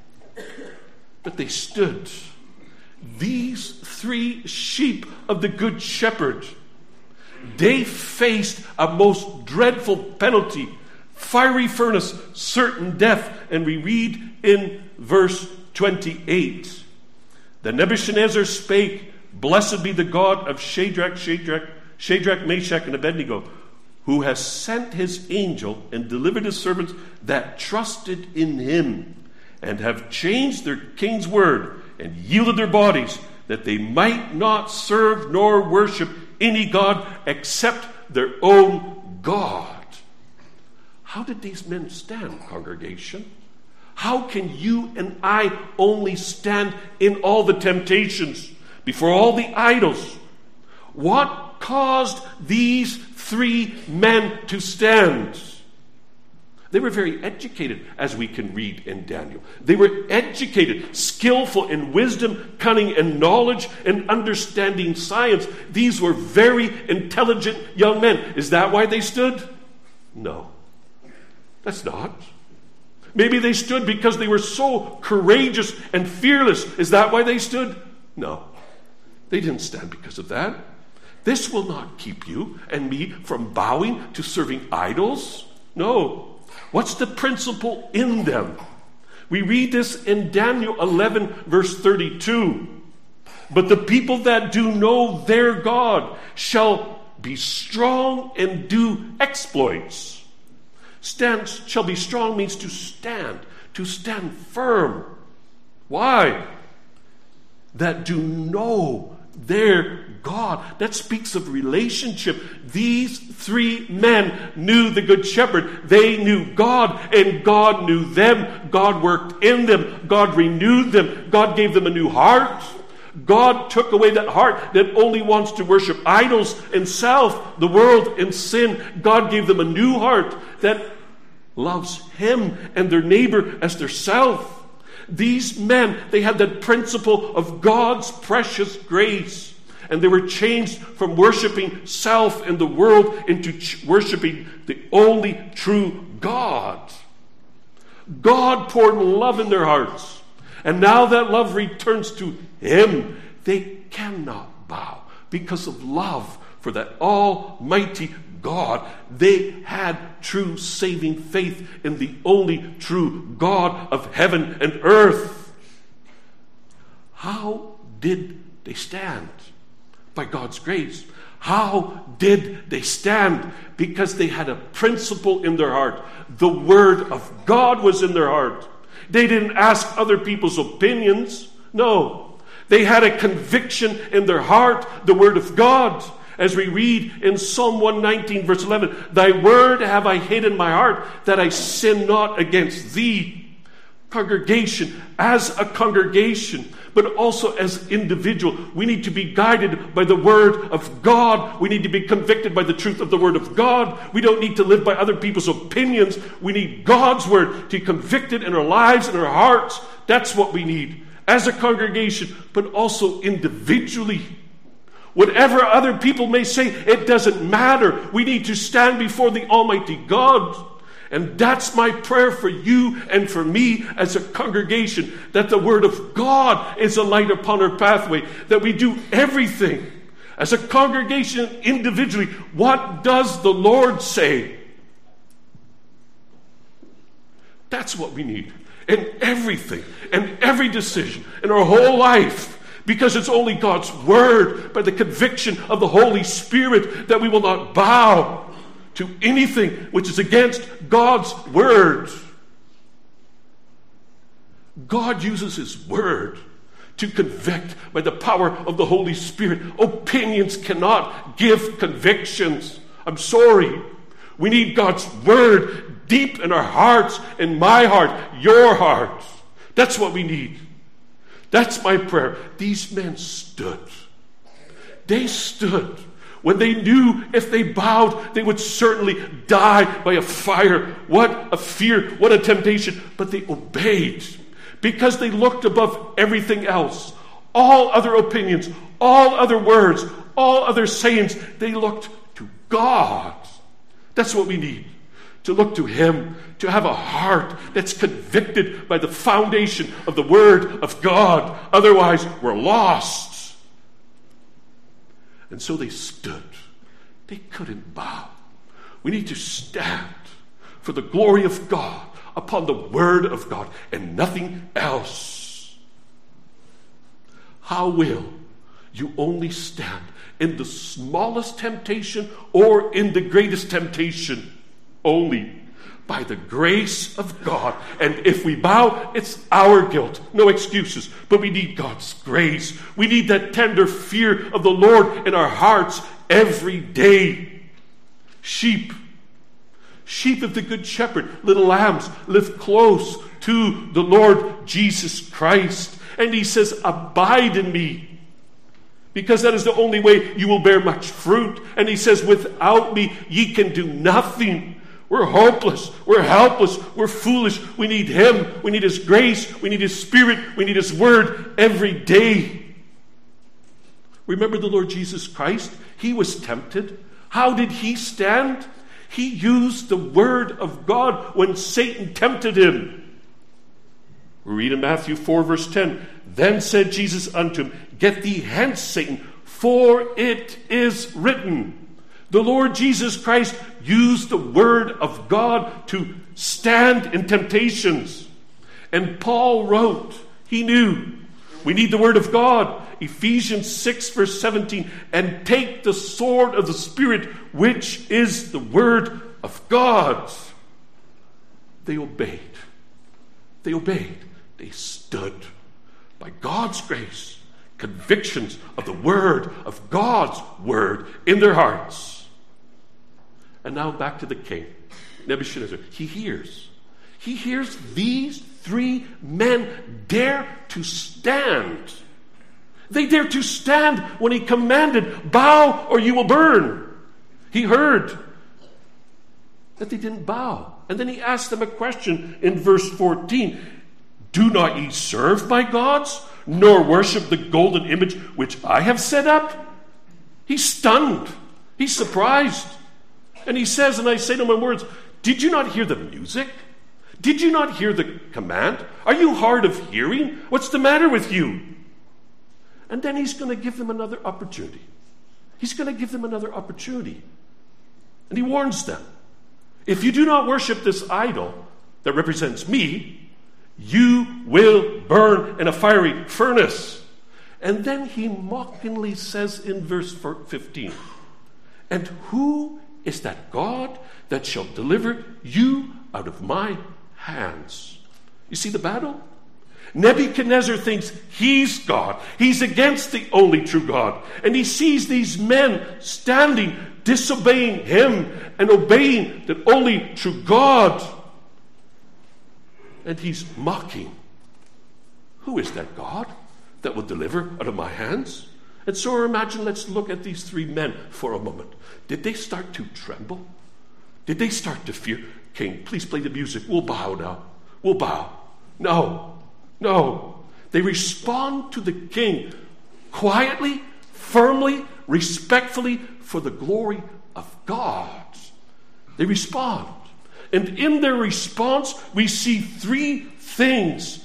But they stood. These 3 sheep of the Good Shepherd, they faced a most dreadful penalty, fiery furnace, certain death. And we read in verse 28. Then Nebuchadnezzar spake, Blessed be the God of Shadrach, Meshach, and Abednego, who has sent his angel and delivered his servants that trusted in him, and have changed their king's word, and yielded their bodies, that they might not serve nor worship any god except their own God. How did these men stand, congregation? How can you and I only stand in all the temptations, before all the idols? What caused these 3 men to stand? They were very educated, as we can read in Daniel. They were educated, skillful in wisdom, cunning, and knowledge, and understanding science. These were very intelligent young men. Is that why they stood? No, that's not. Maybe they stood because they were so courageous and fearless. Is that why they stood? No, they didn't stand because of that. This will not keep you and me from bowing to serving idols. No. What's the principle in them? We read this in Daniel 11, verse 32. But the people that do know their God shall be strong and do exploits. Shall be strong means to stand firm. Why? That do know their God. That speaks of relationship. These three men knew the Good Shepherd. They knew God, and God knew them. God worked in them. God renewed them. God gave them a new heart. God took away that heart that only wants to worship idols and self, the world and sin. God gave them a new heart that loves Him and their neighbor as their self. These men, they had that principle of God's precious grace. And they were changed from worshiping self and the world into worshiping the only true God. God poured love in their hearts. And now that love returns to Him. They cannot bow because of love for that almighty God. They had true saving faith in the only true God of heaven and earth. How did they stand? By God's grace. How did they stand? Because they had a principle in their heart. The Word of God was in their heart. They didn't ask other people's opinions. No. They had a conviction in their heart, the Word of God. As we read in Psalm 119, verse 11, Thy word have I hid in my heart, that I sin not against Thee. Congregation, as a congregation, but also as individual, we need to be guided by the Word of God. We need to be convicted by the truth of the Word of God. We don't need to live by other people's opinions. We need God's Word to be convicted in our lives and our hearts. That's what we need as a congregation, but also individually. Whatever other people may say, it doesn't matter. We need to stand before the Almighty God. And that's my prayer for you and for me as a congregation, that the Word of God is a light upon our pathway, that we do everything as a congregation individually. What does the Lord say? That's what we need in everything, in every decision, in our whole life. Because it's only God's Word, by the conviction of the Holy Spirit, that we will not bow to anything which is against God's Word. God uses His Word to convict by the power of the Holy Spirit. Opinions cannot give convictions. I'm sorry. We need God's Word deep in our hearts, in my heart, your heart. That's what we need. That's my prayer. These men stood. They stood when they knew if they bowed, they would certainly die by a fire. What a fear, what a temptation. But they obeyed because they looked above everything else. All other opinions, all other words, all other sayings, they looked to God. That's what we need. To look to Him, to have a heart that's convicted by the foundation of the Word of God. Otherwise, we're lost. And so they stood. They couldn't bow. We need to stand for the glory of God upon the Word of God and nothing else. How will you only stand in the smallest temptation or in the greatest temptation? Only by the grace of God. And if we bow, it's our guilt. No excuses. But we need God's grace. We need that tender fear of the Lord in our hearts every day. Sheep of the Good Shepherd, little lambs, live close to the Lord Jesus Christ. And He says, abide in me, because that is the only way you will bear much fruit. And He says, without me ye can do nothing. We're hopeless. We're helpless. We're foolish. We need Him. We need His grace. We need His Spirit. We need His Word every day. Remember the Lord Jesus Christ? He was tempted. How did He stand? He used the Word of God when Satan tempted Him. We read in Matthew 4, verse 10, Then said Jesus unto him, Get thee hence, Satan, for it is written. The Lord Jesus Christ used the Word of God to stand in temptations. And Paul wrote, he knew, we need the Word of God. Ephesians 6, verse 17, and take the sword of the Spirit, which is the Word of God. They obeyed. They obeyed. They stood by God's grace, convictions of the Word, of God's Word in their hearts. And now back to the king, Nebuchadnezzar. He hears these three men dare to stand. They dare to stand when he commanded, bow or you will burn. He heard that they didn't bow. And then he asked them a question in verse 14. Do not ye serve my gods, nor worship the golden image which I have set up? He's stunned. He's surprised. And he says, and I say to him in words, did you not hear the music? Did you not hear the command? Are you hard of hearing? What's the matter with you? And then he's going to give them another opportunity. He's going to give them another opportunity. And he warns them, if you do not worship this idol that represents me, you will burn in a fiery furnace. And then he mockingly says in verse 15, and who is that God that shall deliver you out of my hands? You see the battle? Nebuchadnezzar thinks he's God. He's against the only true God. And he sees these men standing, disobeying him and obeying the only true God. And he's mocking. Who is that God that will deliver out of my hands? And so imagine, let's look at these three men for a moment. Did they start to tremble? Did they start to fear? King, please play the music. We'll bow now. We'll bow. No. They respond to the king quietly, firmly, respectfully for the glory of God. They respond. And in their response, we see three things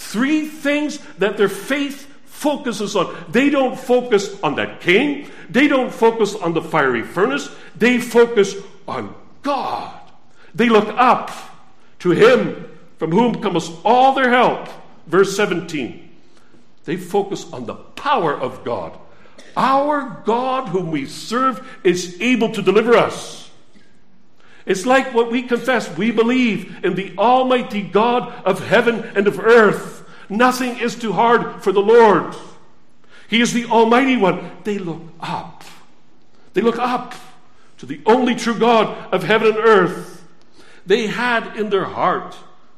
that their faith focuses on. They don't focus on that king. They don't focus on the fiery furnace. They focus on God. They look up to him from whom comes all their help. Verse 17. They focus on the power of God. Our God whom we serve is able to deliver us. It's like what we confess. We believe in the Almighty God of heaven and of earth. Nothing is too hard for the Lord. He is the Almighty One. They look up. They look up to the only true God of heaven and earth. They had in their heart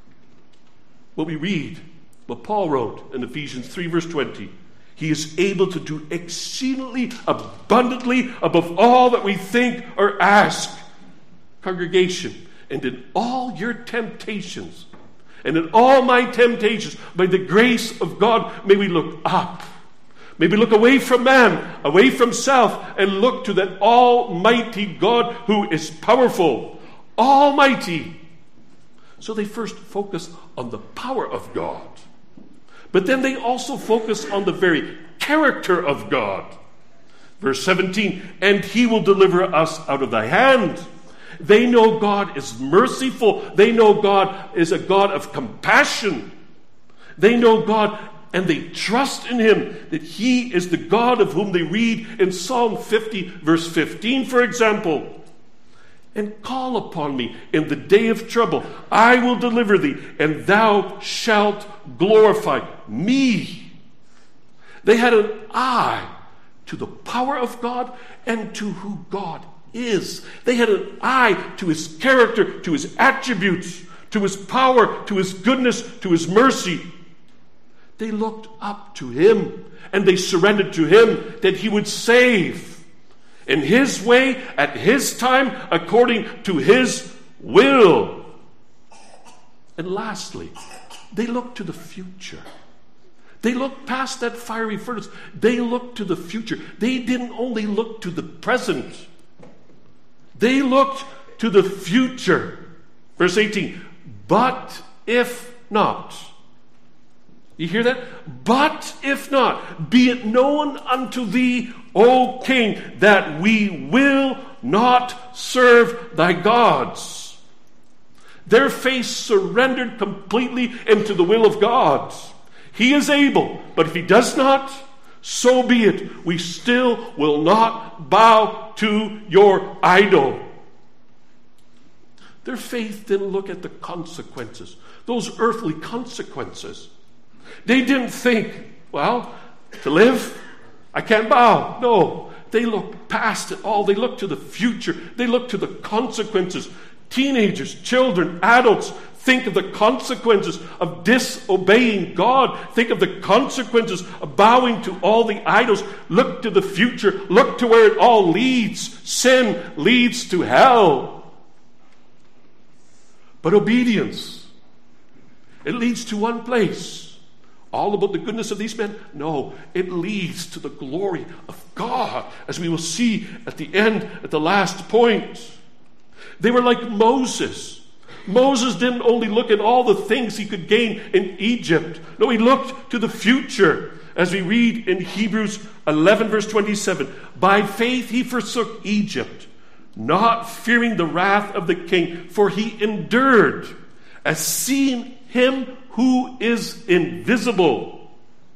what we read, what Paul wrote in Ephesians 3 verse 20. He is able to do exceedingly abundantly above all that we think or ask. Congregation, and in all your temptations, and in all my temptations, by the grace of God, may we look up. May we look away from man, away from self, and look to that Almighty God who is powerful, almighty. So they first focus on the power of God. But then they also focus on the very character of God. Verse 17, and he will deliver us out of thy hand. They know God is merciful. They know God is a God of compassion. They know God and they trust in him that he is the God of whom they read in Psalm 50 verse 15, for example. And call upon me in the day of trouble. I will deliver thee, and thou shalt glorify me. They had an eye to the power of God and to who God is. They had an eye to his character, to his attributes, to his power, to his goodness, to his mercy. They looked up to him and they surrendered to him that he would save in his way, at his time, according to his will. And lastly, they looked to the future. They looked past that fiery furnace. They looked to the future. They didn't only look to the present. They looked to the future. Verse 18, but if not. You hear that? But if not, be it known unto thee, O king, that we will not serve thy gods. Their faith surrendered completely into the will of God. He is able, but if he does not, so be it. We still will not bow to your idol. Their faith didn't look at the consequences, those earthly consequences. They didn't think, well, To live? I can't bow. No. They look past it all. They look to the future. They look to the consequences. Teenagers, children, adults, think of the consequences of disobeying God. Think of the consequences of bowing to all the idols. Look to the future. Look to where it all leads. Sin leads to hell. But obedience, it leads to one place. All about the goodness of these men? No, it leads to the glory of God, as we will see at the end, at the last point. They were like Moses. Moses didn't only look at all the things he could gain in Egypt. No, he looked to the future. As we read in Hebrews 11 verse 27, by faith he forsook Egypt, not fearing the wrath of the king, for he endured as seeing him who is invisible.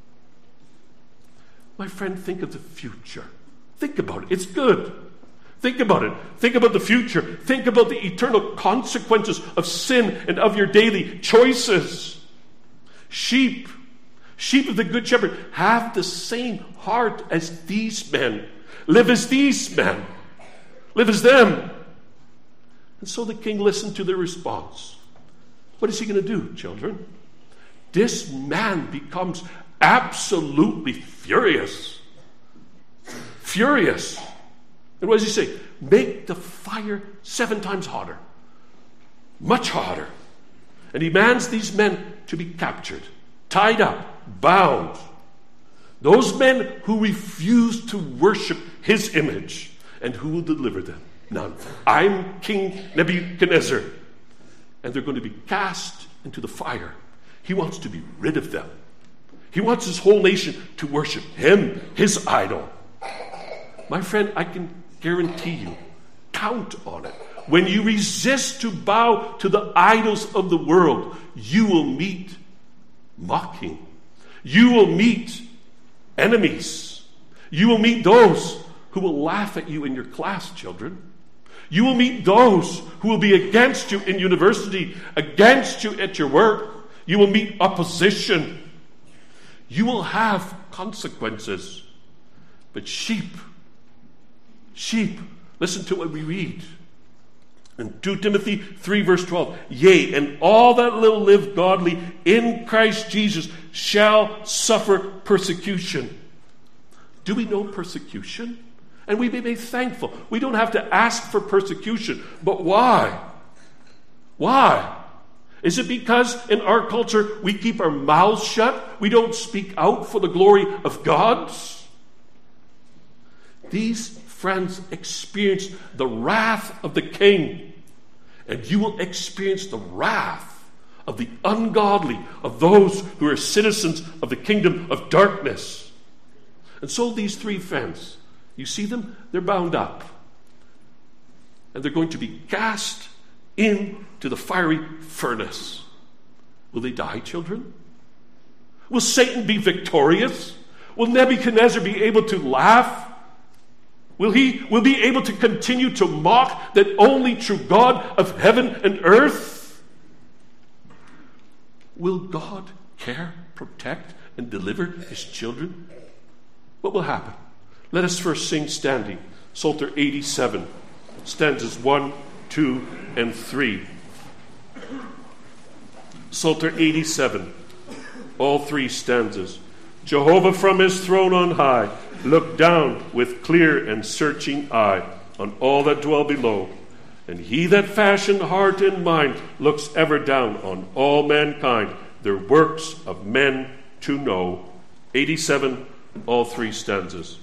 My friend, think of the future. Think about it. It's good. Think about it. Think about the future. Think about the eternal consequences of sin and of your daily choices. Sheep of the Good Shepherd, have the same heart as these men. Live as these men. Live as them. And so the king listened to their response. What is he going to do, children? This man becomes absolutely furious. Furious. And what does he say? Make the fire 7 times hotter. Much hotter. And he demands these men to be captured, tied up, bound. Those men who refuse to worship his image. And who will deliver them? None. I'm King Nebuchadnezzar. And they're going to be cast into the fire. He wants to be rid of them. He wants his whole nation to worship him, his idol. My friend, I can guarantee you, count on it. When you resist to bow to the idols of the world, you will meet mocking. You will meet enemies. You will meet those who will laugh at you in your class, children. You will meet those who will be against you in university, against you at your work. You will meet opposition. You will have consequences. But sheep, listen to what we read. In 2 Timothy 3 verse 12, yea, and all that will live godly in Christ Jesus shall suffer persecution. Do we know persecution? And we may be thankful. We don't have to ask for persecution. But why? Why? Is it because in our culture we keep our mouths shut? We don't speak out for the glory of God? These friends experienced the wrath of the king. And you will experience the wrath of the ungodly, of those who are citizens of the kingdom of darkness. And so these 3 friends, you see them? They're bound up. And they're going to be cast into the fiery furnace. Will they die, children? Will Satan be victorious? Will Nebuchadnezzar be able to laugh? Will be able to continue to mock that only true God of heaven and earth? Will God care, protect, and deliver his children? What will happen? Let us first sing standing. Psalter 87, stanzas 1, 2, and 3. Psalter 87, all 3 stanzas. Jehovah from his throne on high looked down with clear and searching eye on all that dwell below. And he that fashioned heart and mind looks ever down on all mankind, their works of men to know. 87, all 3 stanzas.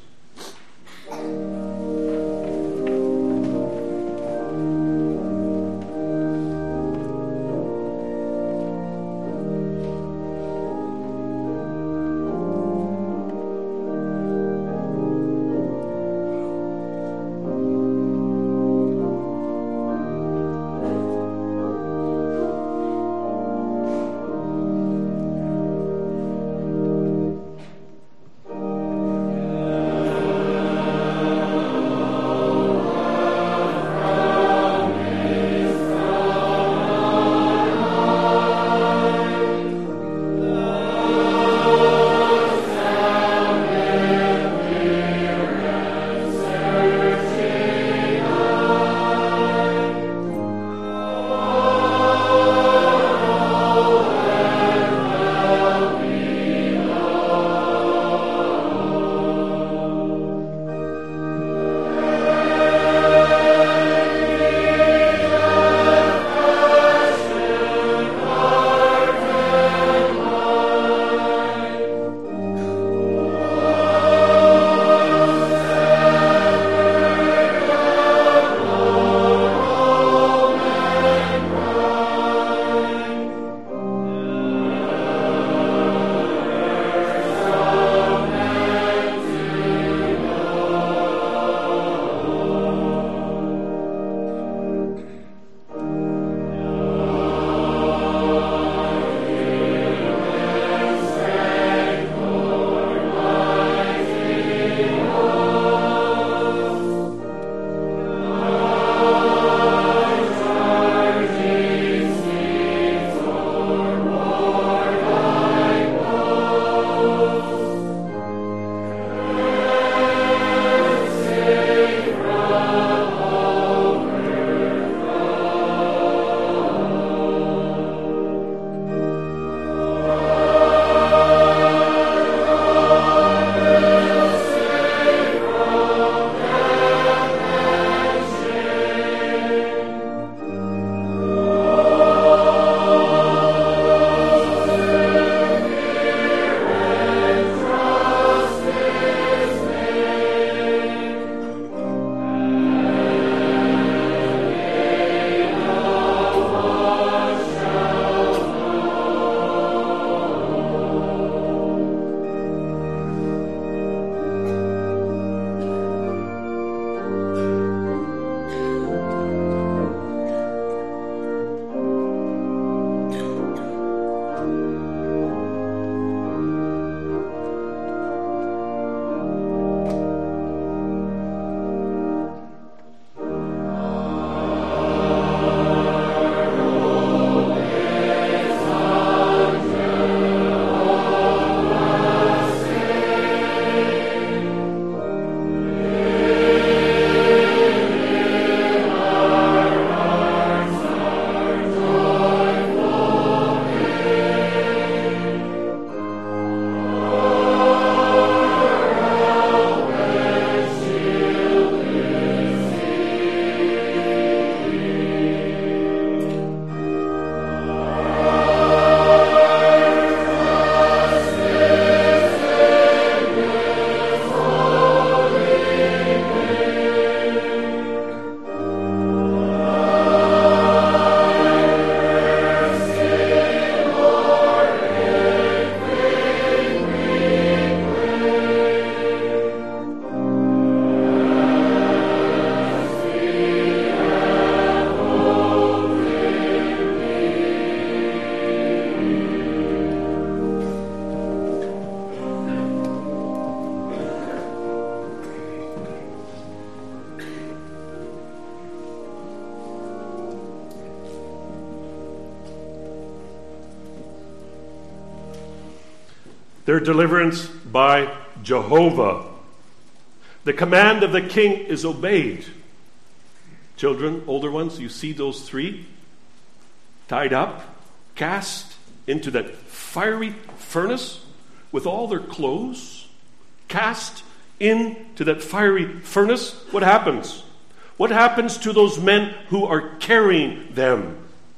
their deliverance by Jehovah. The command of the king is obeyed. Children, older ones, you see those three tied up, cast into that fiery furnace with all their clothes, cast into that fiery furnace. What happens? What happens to those men who are carrying them?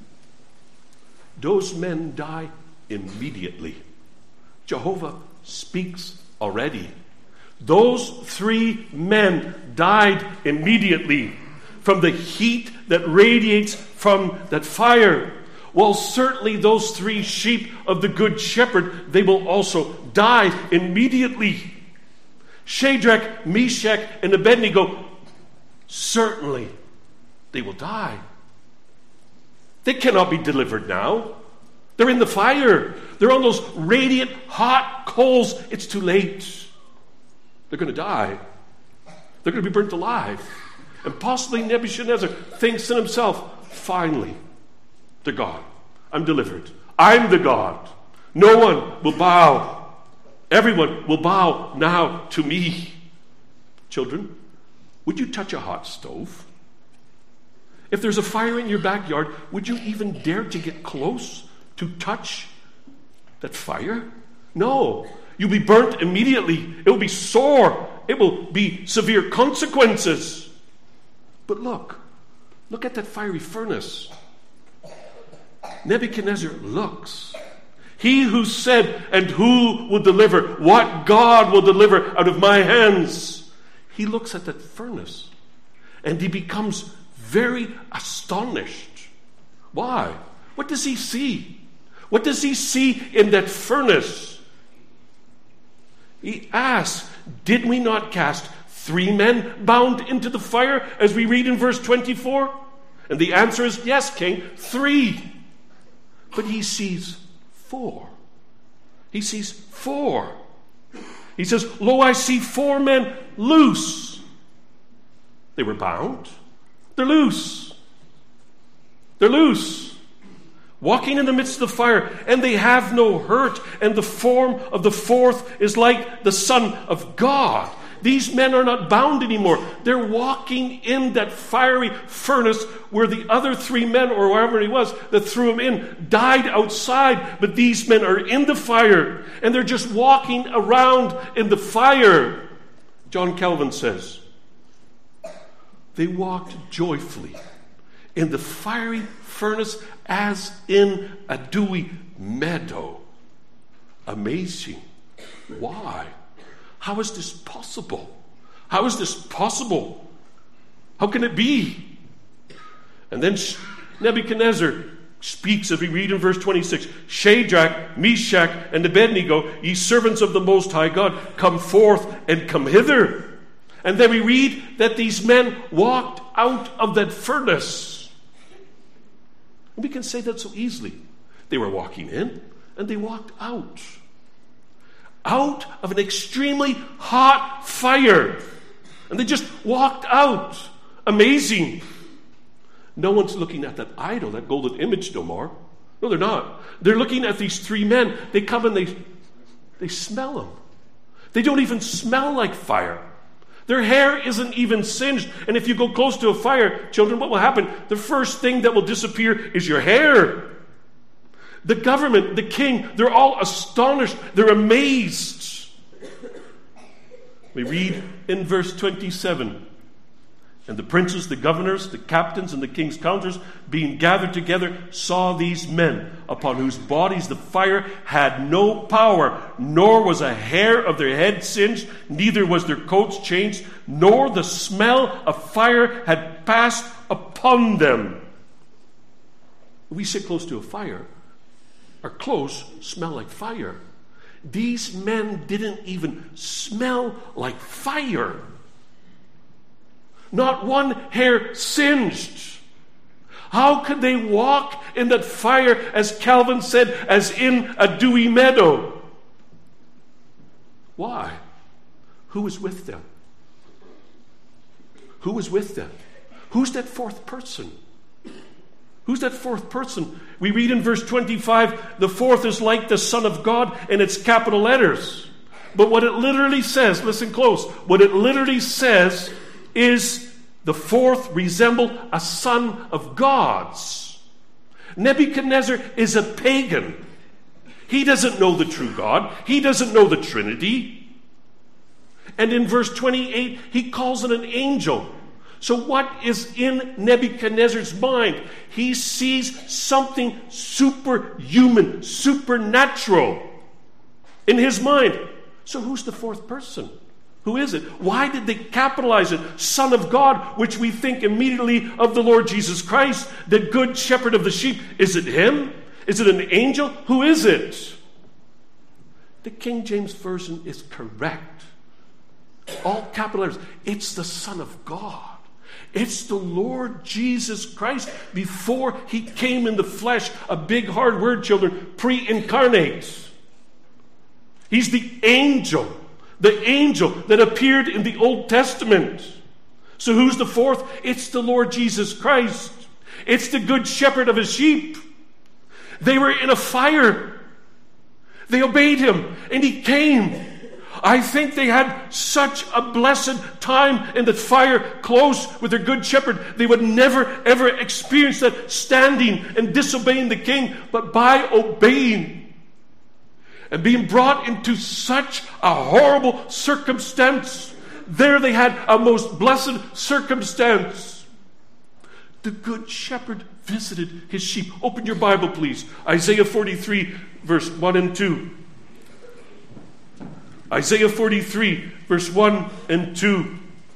Those men die immediately. Jehovah speaks already. Those three men died immediately from the heat that radiates from that fire. Well, certainly those three sheep of the Good Shepherd, they will also die immediately. Shadrach, Meshach, and Abednego, certainly they will die. They cannot be delivered now. They're in the fire. They're on those radiant, hot coals. It's too late. They're going to die. They're going to be burnt alive. And possibly Nebuchadnezzar thinks in himself, finally, they're gone. I'm delivered. I'm the God. No one will bow. Everyone will bow now to me. Children, would you touch a hot stove? If there's a fire in your backyard, would you even dare to get close to touch that fire? No. You'll be burnt immediately. It will be sore. It will be severe consequences. But look at that fiery furnace. Nebuchadnezzar looks. He who said, and who will deliver? What God will deliver out of my hands? He looks at that furnace and he becomes very astonished. Why? What does he see? What does he see in that furnace? He asks, did we not cast 3 men bound into the fire, as we read in verse 24? And the answer is, yes, king, 3. But he sees 4. He sees 4. He says, lo, I see 4 men loose. They were bound. They're loose. They're loose. Walking in the midst of the fire, and they have no hurt. And the form of the 4th is like the Son of God. These men are not bound anymore. They're walking in that fiery furnace where the other 3 men, or wherever he was, that threw him in, died outside. But these men are in the fire, and they're just walking around in the fire. John Calvin says, they walked joyfully in the fiery furnace as in a dewy meadow. Amazing. Why? How is this possible? How is this possible? How can it be? And then Nebuchadnezzar speaks, as we read in verse 26, Shadrach, Meshach, and Abednego, ye servants of the Most High God, come forth and come hither. And then we read that these men walked out of that furnace. And we can say that so easily. They were walking in, and they walked out. Out of an extremely hot fire. And they just walked out. Amazing. No one's looking at that idol, that golden image no more. No, they're not. They're looking at these 3 men. They come and they smell them. They don't even smell like fire. Their hair isn't even singed. And if you go close to a fire, children, what will happen? The first thing that will disappear is your hair. The government, the king, they're all astonished. They're amazed. We read in verse 27, and the princes, the governors, the captains, and the king's counselors, being gathered together, saw these men, upon whose bodies the fire had no power, nor was a hair of their head singed, neither was their coats changed, nor the smell of fire had passed upon them. If we sit close to a fire, our clothes smell like fire. These men didn't even smell like fire. Not one hair singed. How could they walk in that fire, as Calvin said, as in a dewy meadow? Why? Who was with them? Who was with them? Who's that 4th person? Who's that fourth person? We read in verse 25, the fourth is like the Son of God, and it's capital letters. But what it literally says, listen close, what it literally says is the fourth resembled a son of God's. Nebuchadnezzar is a pagan. He doesn't know the true God. He doesn't know the Trinity. And in verse 28, he calls it an angel. So what is in Nebuchadnezzar's mind? He sees something superhuman, supernatural in his mind. So who's the fourth person? Who is it? Why did they capitalize it? Son of God, which we think immediately of the Lord Jesus Christ, the good shepherd of the sheep. Is it him? Is it an angel? Who is it? The King James Version is correct. All capital letters. It's the Son of God. It's the Lord Jesus Christ before he came in the flesh. A big hard word, children. Pre-incarnate. He's the angel that appeared in the Old Testament. So who's the fourth? It's the Lord Jesus Christ. It's the good shepherd of his sheep. They were in a fire. They obeyed him, and he came. I think they had such a blessed time in the fire, close with their good shepherd. They would never, ever experience that standing and disobeying the king, but by obeying and being brought into such a horrible circumstance, there they had a most blessed circumstance. The good shepherd visited his sheep. Open your Bible, please. Isaiah 43, verse 1 and 2. Isaiah 43, verse 1 and 2.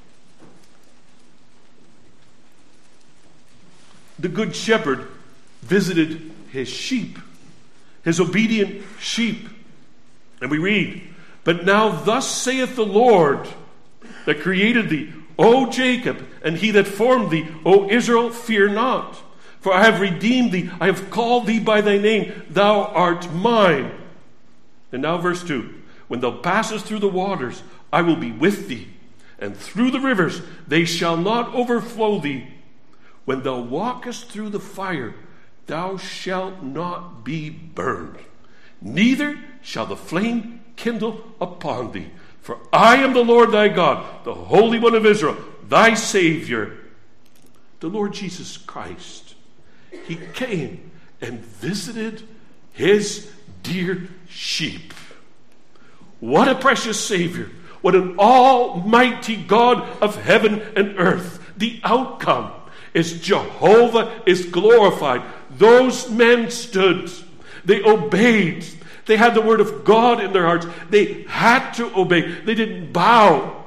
The good shepherd visited his sheep, his obedient sheep. And we read, "But now thus saith the Lord that created thee, O Jacob, and he that formed thee, O Israel, fear not. For I have redeemed thee, I have called thee by thy name, thou art mine." And now verse 2. "When thou passest through the waters, I will be with thee, and through the rivers, they shall not overflow thee. When thou walkest through the fire, thou shalt not be burned, neither shall the flame kindle upon thee. For I am the Lord thy God, the Holy One of Israel, thy Savior." The Lord Jesus Christ, he came and visited his dear sheep. What a precious Savior. What an almighty God of heaven and earth. The outcome is Jehovah is glorified. Those men stood. They obeyed. They had the word of God in their hearts. They had to obey. They didn't bow.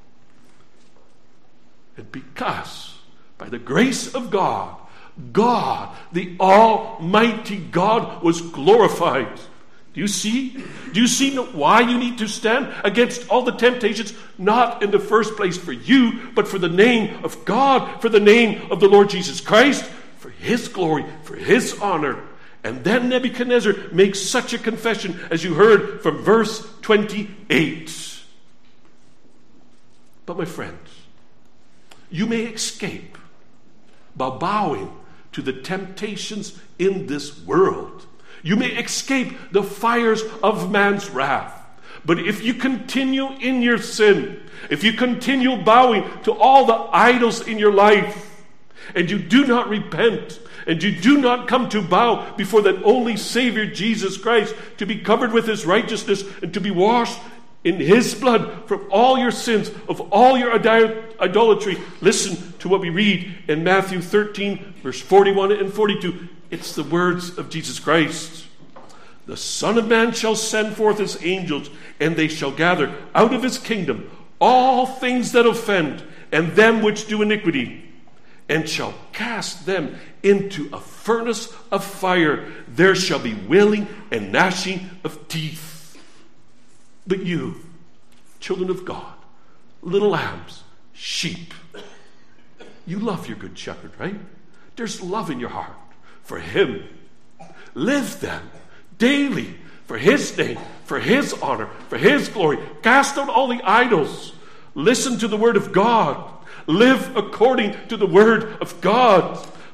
And because, by the grace of God, God, the almighty God, was glorified. Do you see? Do you see why you need to stand against all the temptations? Not in the first place for you, but for the name of God, for the name of the Lord Jesus Christ, for his glory, for his honor. And then Nebuchadnezzar makes such a confession, as you heard from verse 28. But my friends, you may escape by bowing to the temptations in this world. You may escape the fires of man's wrath. But if you continue in your sin, if you continue bowing to all the idols in your life, and you do not repent, and you do not come to bow before that only Savior, Jesus Christ, to be covered with his righteousness and to be washed in his blood from all your sins, of all your idolatry, listen to what we read in Matthew 13, verse 41 and 42. It's the words of Jesus Christ. "The Son of Man shall send forth his angels, and they shall gather out of his kingdom all things that offend, and them which do iniquity, and shall cast them into a furnace of fire. There shall be wailing and gnashing of teeth." But you, children of God, little lambs, sheep, you love your good shepherd, right? There's love in your heart for him. Live then daily for his name, for his honor, for his glory. Cast out all the idols. Listen to the word of God. Live according to the word of God.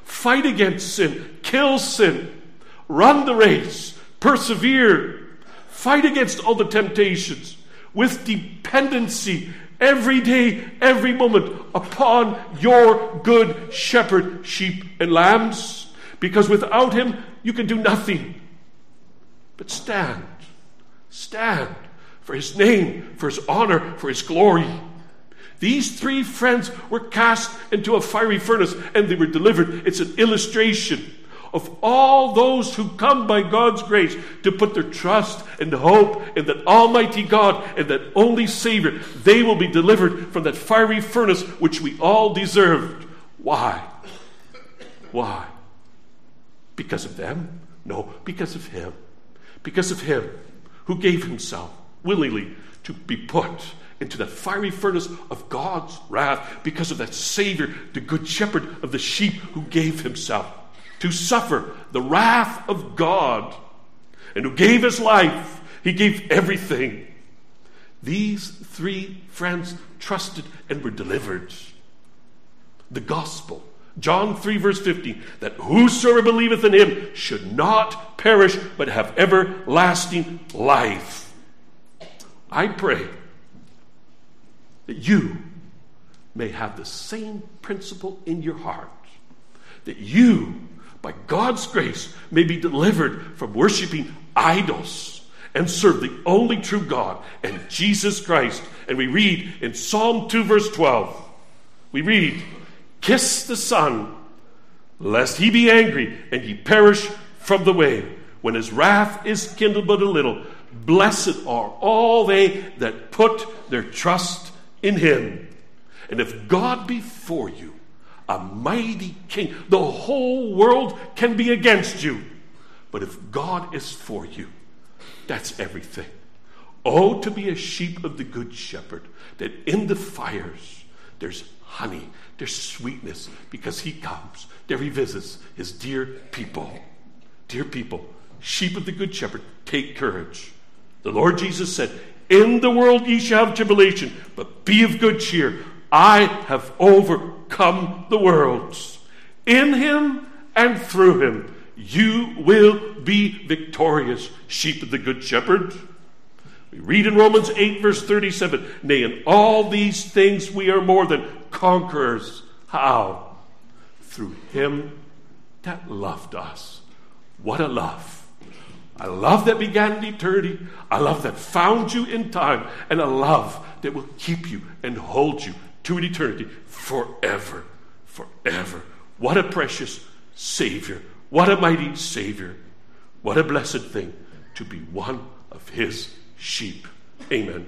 Fight against sin. Kill sin. Run the race. Persevere. Fight against all the temptations with dependency every day, every moment upon your good shepherd, sheep and lambs. Because without him, you can do nothing. But stand. Stand for his name, for his honor, for his glory. These three friends were cast into a fiery furnace and they were delivered. It's an illustration of all those who come by God's grace to put their trust and hope in that Almighty God and that only Savior. They will be delivered from that fiery furnace which we all deserved. Why? Why? Because of them? No, because of him. Because of him who gave himself willingly to be put into that fiery furnace of God's wrath, because of that Savior, the good shepherd of the sheep who gave himself to suffer the wrath of God and who gave his life. He gave everything. These three friends trusted and were delivered. The gospel, John 3 verse 15, that whosoever believeth in him should not perish but have everlasting life. I pray that you may have the same principle in your heart, that you, by God's grace, may be delivered from worshiping idols and serve the only true God and Jesus Christ. And we read in Psalm 2 verse 12, we read, kiss the Son, lest he be angry and ye perish from the way. When his wrath is kindled but a little, blessed are all they that put their trust in him. And if God be for you, a mighty king, the whole world can be against you. But if God is for you, that's everything. Oh, to be a sheep of the good shepherd, that in the fires there's honey, there's sweetness, because he comes, there he visits his dear people. Dear people, sheep of the good shepherd, take courage. The Lord Jesus said, in the world ye shall have tribulation, but be of good cheer. I have overcome the world. In him and through him you will be victorious, sheep of the good shepherd. We read in Romans 8 verse 37, nay, in all these things we are more than conquerors. How? Through him that loved us. What a love. A love that began in eternity, a love that found you in time, and a love that will keep you and hold you to an eternity forever, forever. What a precious Savior. What a mighty Savior. What a blessed thing to be one of his sheep. Amen.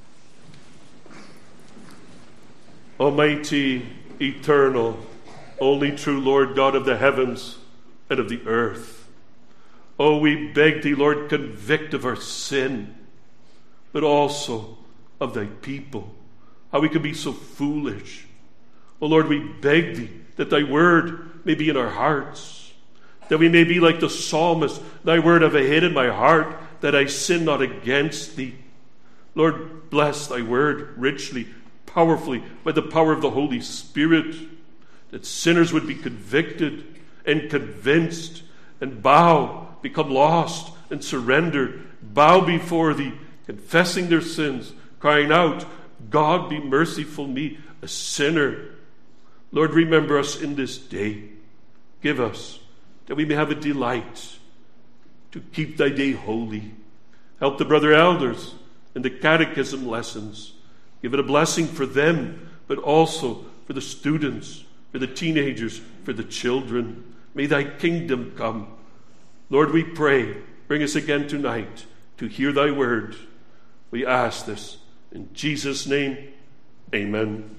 Almighty, eternal, only true Lord God of the heavens and of the earth, oh, we beg thee, Lord, convict of our sin, but also of thy people, how we could be so foolish. Oh, Lord, we beg thee that thy word may be in our hearts, that we may be like the psalmist, thy word have I hid in my heart, that I sin not against thee. Lord, bless thy word richly, powerfully, by the power of the Holy Spirit, that sinners would be convicted and convinced and bow, become lost and surrender, bow before thee, confessing their sins, crying out, God be merciful me, a sinner. Lord, remember us in this day. Give us that we may have a delight to keep thy day holy. Help the brother elders in the catechism lessons. Give it a blessing for them, but also for the students, for the teenagers, for the children. May thy kingdom come. Lord, we pray, bring us again tonight to hear thy word. We ask this in Jesus' name. Amen.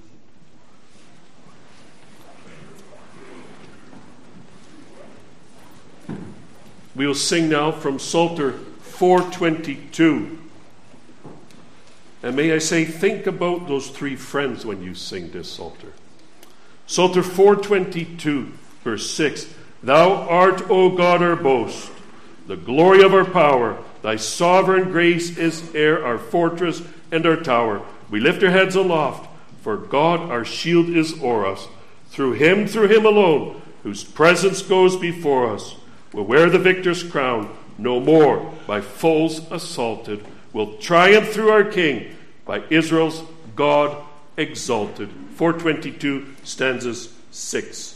We will sing now from Psalter 422. And may I say, think about those three friends when you sing this Psalter. Psalter 422, verse 6. Thou art, O God, our boast, the glory of our power. Thy sovereign grace is e'er our fortress and our tower. We lift our heads aloft, for God our shield is o'er us. Through him alone, who whose presence goes before us, will wear the victor's crown, no more by foes assaulted, will triumph through our King, by Israel's God exalted. 422, stanzas 6.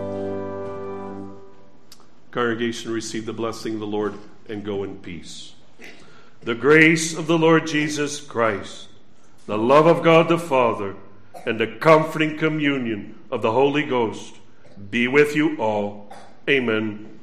Congregation, receive the blessing of the Lord and go in peace. the grace of the Lord Jesus Christ, the love of God the Father, and the comforting communion of the Holy Ghost be with you all. Amen.